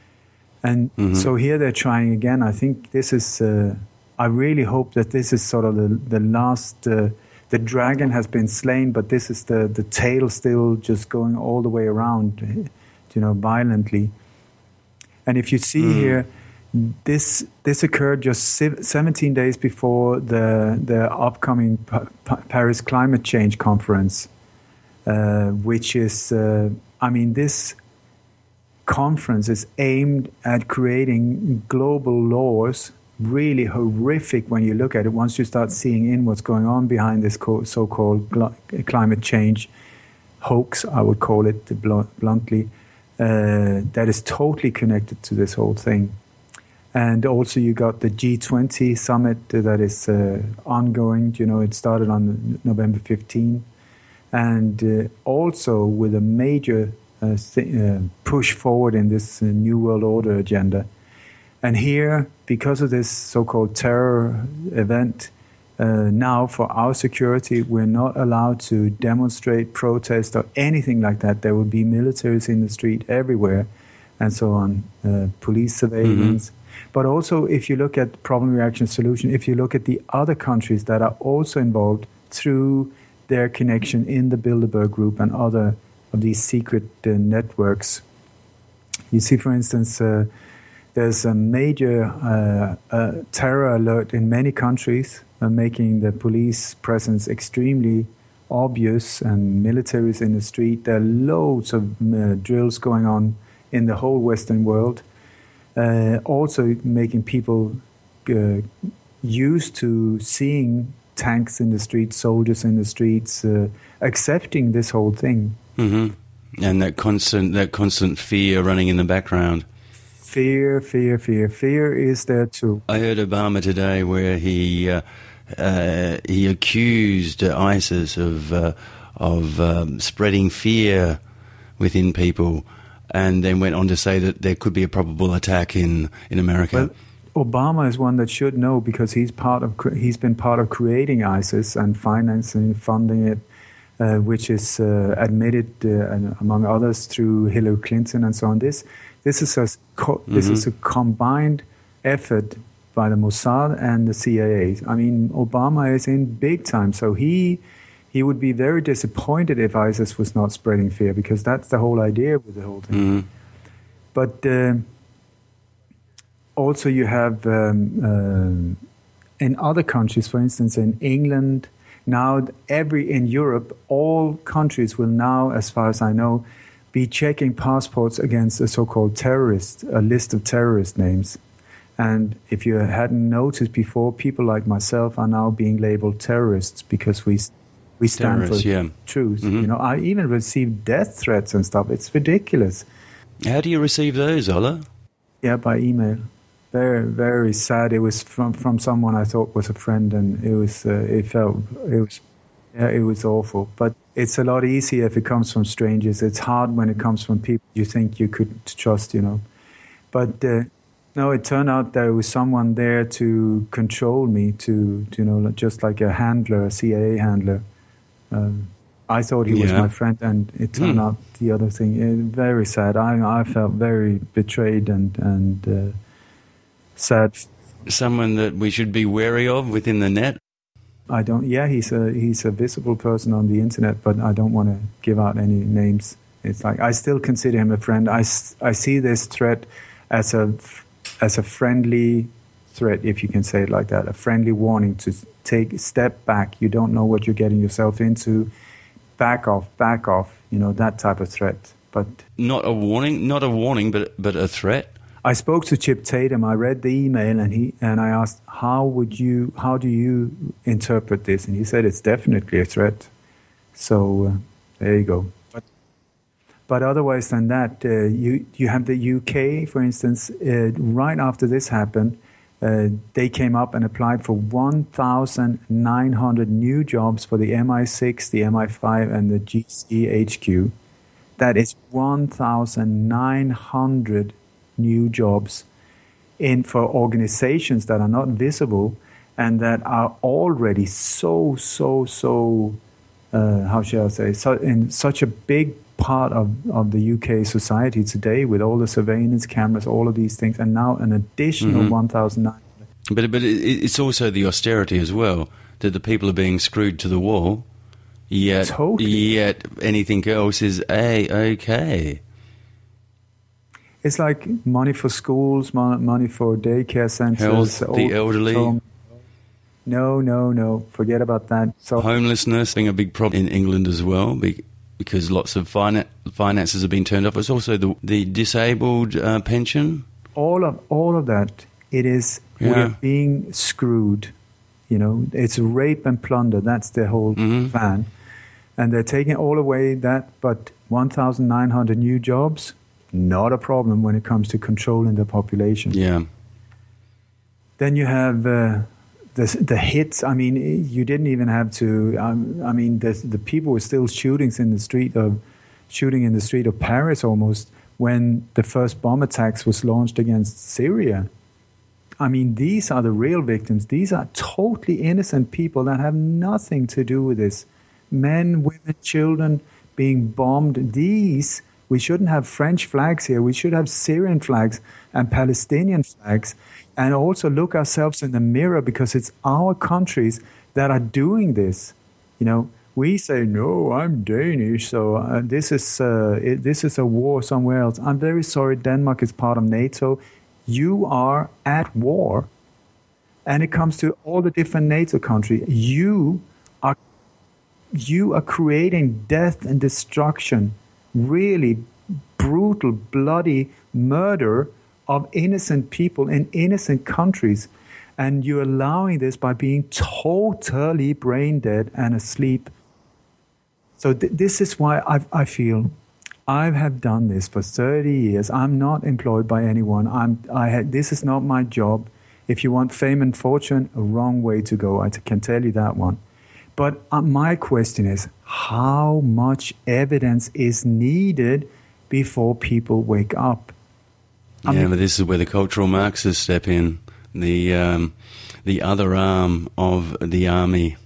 And mm-hmm. so here they're trying again. I think this is, uh, I really hope that this is sort of the, the last, uh, the dragon has been slain, but this is the, the tail still just going all the way around, you know, violently. And if you see mm. here, This this occurred just seventeen days before the the upcoming pa- pa- Paris Climate Change Conference, uh, which is, uh, I mean, this conference is aimed at creating global laws, really horrific when you look at it, once you start seeing in what's going on behind this co- so-called gl- climate change hoax, I would call it bl- bluntly, uh, that is totally connected to this whole thing. And also you got the G twenty summit that is uh, ongoing. You know, it started on November fifteenth. And uh, also with a major uh, th- uh, push forward in this uh, New World Order agenda. And here, because of this so-called terror event, uh, now for our security, we're not allowed to demonstrate, protest, or anything like that. There will be militaries in the street everywhere and so on, uh, police surveillance. Mm-hmm. But also, if you look at problem, reaction, solution, if you look at the other countries that are also involved through their connection in the Bilderberg Group and other of these secret uh, networks. You see, for instance, uh, There's a major uh, uh, terror alert in many countries, uh, making the police presence extremely obvious, and militaries in the street. There are loads of uh, drills going on in the whole Western world, uh, also making people uh, used to seeing tanks in the streets, soldiers in the streets, uh, accepting this whole thing. Mm-hmm. And that constant, that constant fear running in the background. Fear, fear, fear. Fear is there too. I heard Obama today where he uh, uh, he accused uh, ISIS of uh, of um, spreading fear within people, and then went on to say that there could be a probable attack in, in America. Well, Obama is one that should know, because he's part of he's been part of creating ISIS and financing, funding it, uh, which is uh, admitted uh, among others through Hillary Clinton and so on. This this is a co- mm-hmm. this is a combined effort by the Mossad and the C I A. I mean, Obama is in big time, so he he would be very disappointed if ISIS was not spreading fear, because that's the whole idea with the whole thing. Mm-hmm. But uh, also you have um, uh, in other countries, for instance, in England, now every in Europe, all countries will now, as far as I know, be checking passports against a so-called terrorist, a list of terrorist names. And if you hadn't noticed before, people like myself are now being labeled terrorists because we we stand Terrorists, for yeah. truth. Mm-hmm. You know, I even received death threats and stuff. It's ridiculous. How do you receive those, Ola? Yeah, by email. Very, very sad. It was from, from someone I thought was a friend, and it was uh, it felt it was yeah, it was awful. But it's a lot easier if it comes from strangers. It's hard when it comes from people you think you could trust, you know. But uh, no, it turned out there was someone there to control me, to, to you know, just like a handler, a C I A handler. Um, I thought he was Yeah. my friend, and it turned Mm. out the other thing. It, very sad. I I felt very betrayed and and uh, sad. Someone that we should be wary of within the net? I don't. Yeah, he's a he's a visible person on the internet, but I don't want to give out any names. It's like I still consider him a friend. I, s- I see this threat as a as a friendly threat, if you can say it like that, a friendly warning to take a step back. You don't know what you're getting yourself into. Back off, back off. You know, that type of threat. But Not a warning, not a warning, but but a threat. I spoke to Chip Tatum. I read the email, and he and I asked, "How would you? How do you interpret this?" And he said, "It's definitely a threat." So uh, there you go. But but otherwise than that, uh, you you have the U K, for instance. Uh, right after this happened, uh, they came up and applied for one thousand nine hundred new jobs for the M I six, the M I five, and the G C H Q. That is one thousand nine hundred new jobs in for organizations that are not visible and that are already so so so uh, how shall I say so in such a big part of, of the U K society today, with all the surveillance cameras, all of these things, and now an additional Mhm. one thousand nine hundred. But but it, it's also the austerity as well, that the people are being screwed to the wall. Yet Totally. yet anything else is a okay. It's like money for schools, mon- money for daycare centers, Health, the old elderly. home. No, no, no. Forget about that. So Homelessness being a big problem in England as well, be- because lots of finan- finances have been turned off. It's also the the disabled uh, pension. all of all of that, it is Yeah. we're being screwed. You know, it's rape and plunder. That's the whole Mhm. plan, and they're taking all away that. But one thousand nine hundred new jobs, not a problem when it comes to controlling the population. Yeah. Then you have uh, the the hits. I mean, you didn't even have to. Um, I mean, the the people were still shootings in the street of shooting in the street of Paris almost when the first bomb attacks was launched against Syria. I mean, these are the real victims. These are totally innocent people that have nothing to do with this. Men, women, children being bombed. These, we shouldn't have French flags here. We should have Syrian flags and Palestinian flags, and also look ourselves in the mirror, because it's our countries that are doing this. You know, we say, no, I'm Danish, so uh, this is uh, it, this is a war somewhere else. I'm very sorry, Denmark is part of NATO. You are at war, and it comes to all the different NATO countries. You are you are creating death and destruction, really brutal, bloody murder of innocent people in innocent countries. And you're allowing this by being totally brain dead and asleep. So th- this is why I, I feel I have done this for thirty years. I'm not employed by anyone. I'm, I had, this is not my job. If you want fame and fortune, a wrong way to go. I t- can tell you that one. But uh, my question is, how much evidence is needed before people wake up? I yeah, mean, but this is where the cultural Marxists step in, the um, the other arm of the army.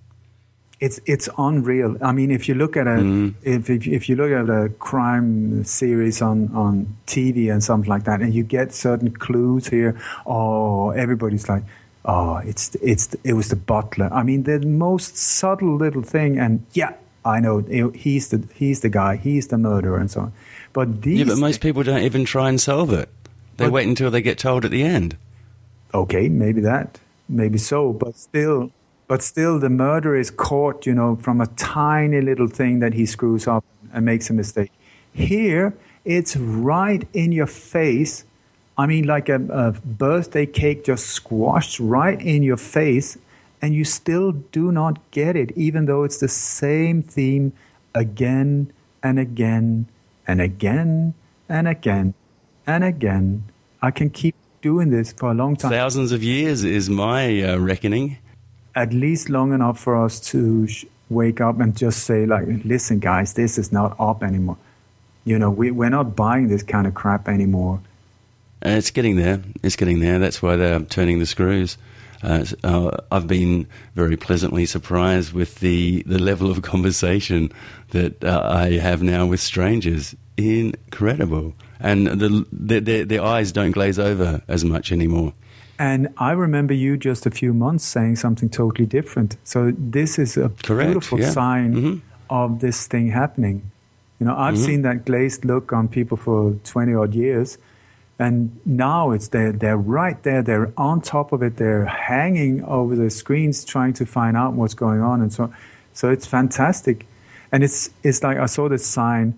It's it's unreal. I mean, if you look at a mm. if, if if you look at a crime series on, on T V and something like that, and you get certain clues here, oh, everybody's like, oh, it's it's it was the butler. I mean, the most subtle little thing, and yeah, I know he's the he's the guy, he's the murderer, and so on. But these yeah, but most people don't even try and solve it. They wait until they get told at the end. Okay, maybe that, maybe so, but still. But still, the murderer is caught, you know, from a tiny little thing that he screws up and makes a mistake. Here, it's right in your face. I mean, like a, a birthday cake just squashed right in your face, and you still do not get it, even though it's the same theme again and again and again and again and again. I can keep doing this for a long time. Thousands of years is my uh, reckoning. At least long enough for us to sh- wake up and just say, like, listen, guys, this is not up anymore. You know, we, we're not buying this kind of crap anymore. And it's getting there. It's getting there. That's why they're turning the screws. Uh, uh, I've been very pleasantly surprised with the, the level of conversation that uh, I have now with strangers. Incredible. And the, the, their, their eyes don't glaze over as much anymore. And I remember you just a few months saying something totally different. So this is a Correct, beautiful yeah. sign mm-hmm. of this thing happening. You know, I've mm-hmm. seen that glazed look on people for twenty odd years. And now it's there, they're right there, they're on top of it, they're hanging over the screens trying to find out what's going on. And so so it's fantastic. And it's it's like I saw this sign,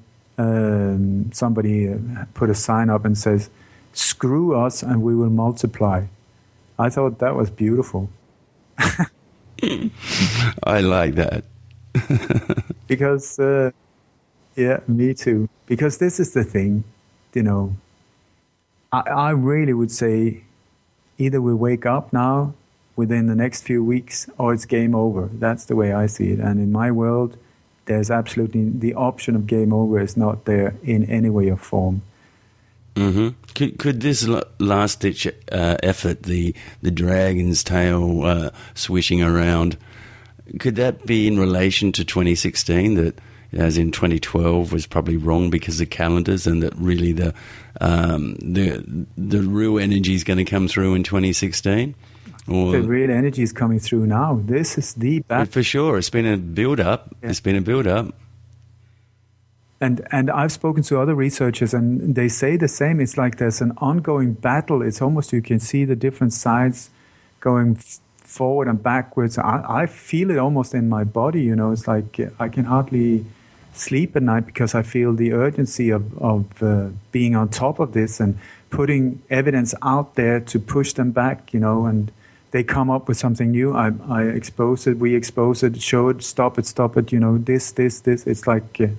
um, somebody put a sign up and says, "Screw us and we will multiply." I thought that was beautiful. I like that. Because, uh, yeah, me too. Because this is the thing, you know, I, I really would say either we wake up now within the next few weeks or it's game over. That's the way I see it. And in my world, there's absolutely the option of game over is not there in any way or form. Mm-hmm. Could, could this last-ditch uh, effort, the the dragon's tail uh, swishing around, could that be in relation to twenty sixteen? That, as in twenty twelve, was probably wrong because of calendars, and that really the um, the the real energy is going to come through in twenty sixteen? Or, the real energy is coming through now. This is the battle. For sure, it's been a build-up. Yeah. It's been a build-up. And and I've spoken to other researchers, and they say the same. It's like there's an ongoing battle. It's almost you can see the different sides going f- forward and backwards. I, I feel it almost in my body. You know, it's like I can hardly sleep at night because I feel the urgency of of uh, being on top of this and putting evidence out there to push them back. You know, and they come up with something new. I I expose it. We expose it. Show it. Stop it. Stop it. You know, this this this. It's like. Uh,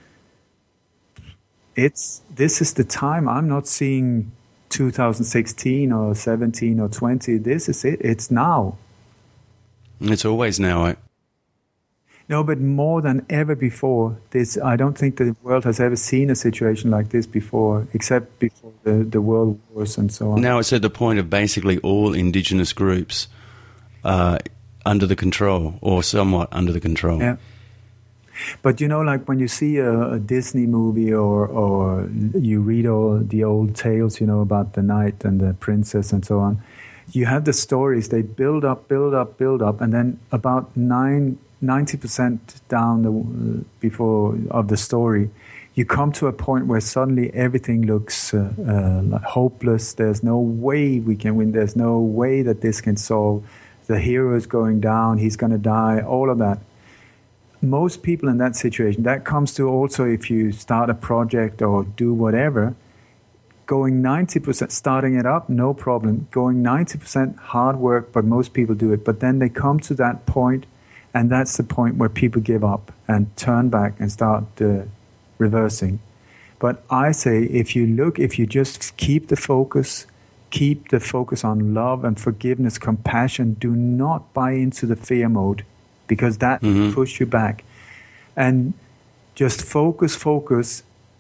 It's this is the time. I'm not seeing two thousand sixteen or seventeen or twenty. This is it. It's now. It's always now. Eh? No, but more than ever before. This I don't think the world has ever seen a situation like this before, except before the, the world wars and so on. Now it's at the point of basically all indigenous groups uh, under the control or somewhat under the control. Yeah. But, you know, like when you see a, a Disney movie or, or you read all the old tales, you know, about the knight and the princess and so on, you have the stories. They build up, build up, build up. And then about nine, ninety percent down the uh, before of the story, you come to a point where suddenly everything looks uh, uh, like hopeless. There's no way we can win. There's no way that this can solve. The hero is going down. He's going to die. All of that. Most people in that situation, that comes to also if you start a project or do whatever, going ninety percent, starting it up, no problem. Going ninety percent hard work, but most people do it. But then they come to that point, and that's the point where people give up and turn back and start uh, reversing. But I say if you look, if you just keep the focus, keep the focus on love and forgiveness, compassion, do not buy into the fear mode, because that mm-hmm. will push you back. And just focus, focus,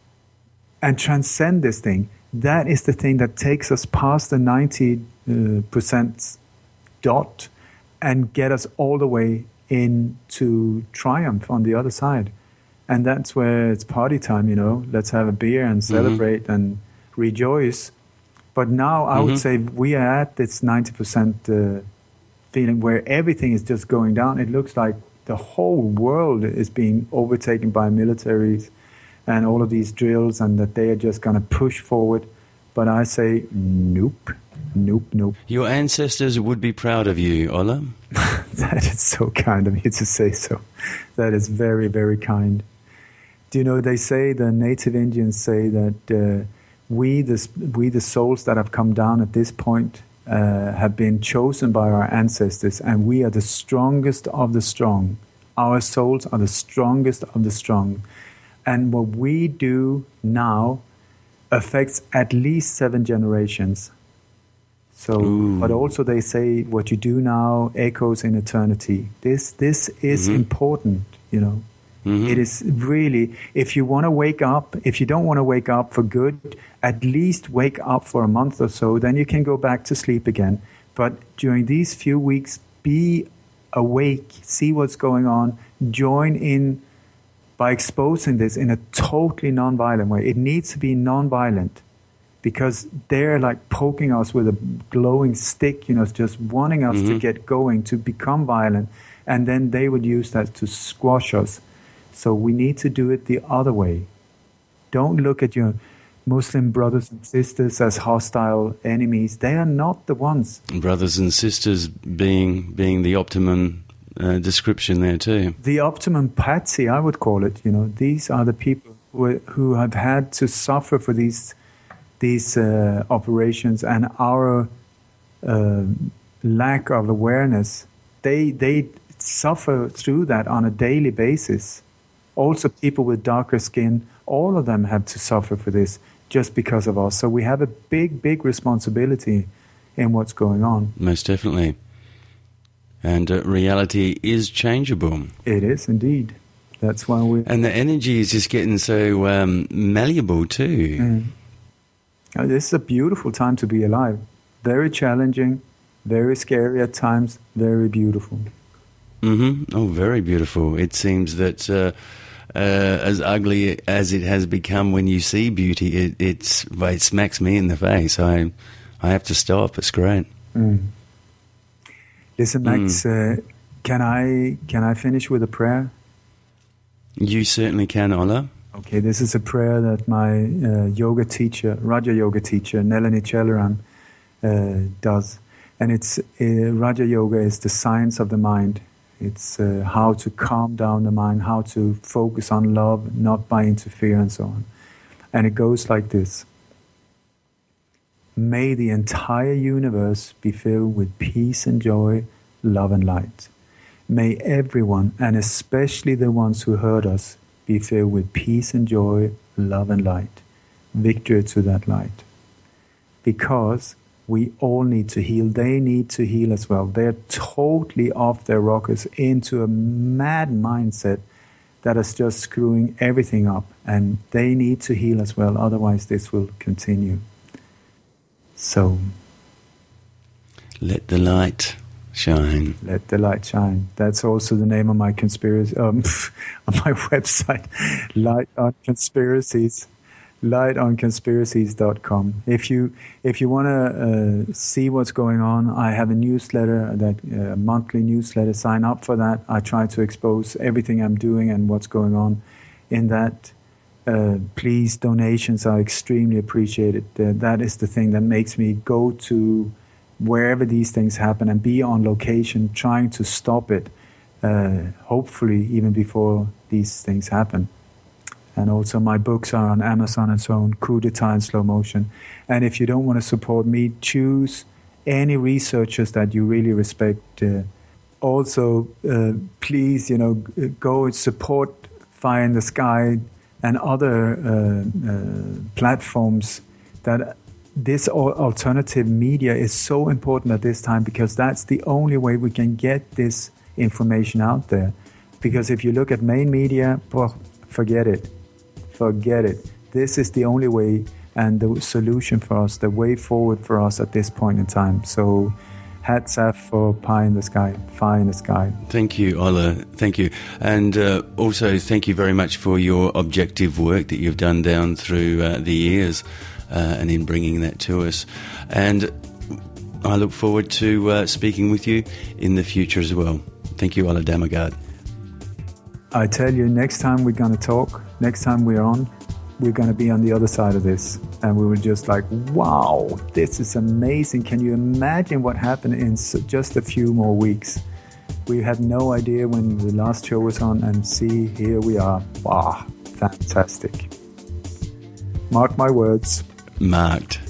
and transcend this thing. That is the thing that takes us past the ninety percent dot and get us all the way into triumph on the other side. And that's where it's party time, you know. Let's have a beer and celebrate mm-hmm. and rejoice. But now I mm-hmm. would say we are at this ninety percent uh, feeling where everything is just going down. It looks like the whole world is being overtaken by militaries and all of these drills, and that they are just going to push forward. But I say, nope, nope, nope. Your ancestors would be proud of you, Ola. That is so kind of you to say so. That is very, very kind. Do you know, they say, the native Indians say that uh, we, the, we, the souls that have come down at this point, uh, have been chosen by our ancestors, and we are the strongest of the strong. Our souls are the strongest of the strong. And what we do now affects at least seven generations. So, Ooh. But also they say what you do now echoes in eternity. This this is mm-hmm. important, you know. Mm-hmm. It is really, if you want to wake up, if you don't want to wake up for good, at least wake up for a month or so, then you can go back to sleep again. But during these few weeks, be awake, see what's going on, join in by exposing this in a totally non-violent way. It needs to be non-violent, because they're like poking us with a glowing stick, you know, just wanting us mm-hmm. to get going, to become violent, and then they would use that to squash us. So we need to do it the other way. Don't look at your Muslim brothers and sisters as hostile enemies. They are not the ones. Brothers and sisters being being the optimum uh, description there too. The optimum patsy, I would call it. You know, these are the people who, who have had to suffer for these these uh, operations, and our uh, lack of awareness. They they suffer through that on a daily basis. Also, people with darker skin, all of them have to suffer for this just because of us. So we have a big, big responsibility in what's going on. Most definitely. And uh, reality is changeable. It is indeed. That's why we... And the energy is just getting so um, malleable too. Mm. Now, this is a beautiful time to be alive. Very challenging, very scary at times, very beautiful. Mm-hmm. Oh, very beautiful. It seems that uh, uh, as ugly as it has become, when you see beauty, it, it's, it smacks me in the face. I I have to stop. It's great. Mm. Listen, Max, mm. uh, can I can I finish with a prayer? You certainly can, Ola. Okay, this is a prayer that my uh, yoga teacher, Raja Yoga teacher, Nalini Chelaram, uh, does. And it's uh, Raja Yoga is the science of the mind. It's uh, how to calm down the mind, how to focus on love, not buy into fear, and so on. And it goes like this. May the entire universe be filled with peace and joy, love and light. May everyone, and especially the ones who hurt us, be filled with peace and joy, love and light. Victory to that light. Because we all need to heal. They need to heal as well. They're totally off their rockers into a mad mindset that is just screwing everything up. And they need to heal as well. Otherwise, this will continue. So, let the light shine. Let the light shine. That's also the name of my conspiracy, um, on my website, Light on Conspiracies. light on conspiracies dot com. If you if you want to uh, see what's going on, I have a newsletter, that uh, monthly newsletter. Sign up for that. I try to expose everything I'm doing and what's going on in that. Uh, please, donations are extremely appreciated. Uh, that is the thing that makes me go to wherever these things happen and be on location, trying to stop it, uh, hopefully even before these things happen. And also my books are on Amazon and so on, Coup d'etat in slow motion. And if you don't want to support me, choose any researchers that you really respect. Uh, also, uh, please, you know, go and support Fire in the Sky and other uh, uh, platforms. That this alternative media is so important at this time, because that's the only way we can get this information out there. Because if you look at main media, well, forget it. Forget it. This is the only way and the solution for us, the way forward for us at this point in time. So hats off for Pie in the Sky, Fire in the Sky. Thank you, Ola. Thank you. And uh, also thank you very much for your objective work that you've done down through uh, the years uh, and in bringing that to us. And I look forward to uh, speaking with you in the future as well. Thank you, Ola Damagaard. I tell you, next time we're going to talk, next time we're on, we're going to be on the other side of this. And we were just like, wow, this is amazing. Can you imagine what happened in just a few more weeks? We had no idea when the last show was on, and see, here we are. Wow, fantastic. Mark my words. Marked.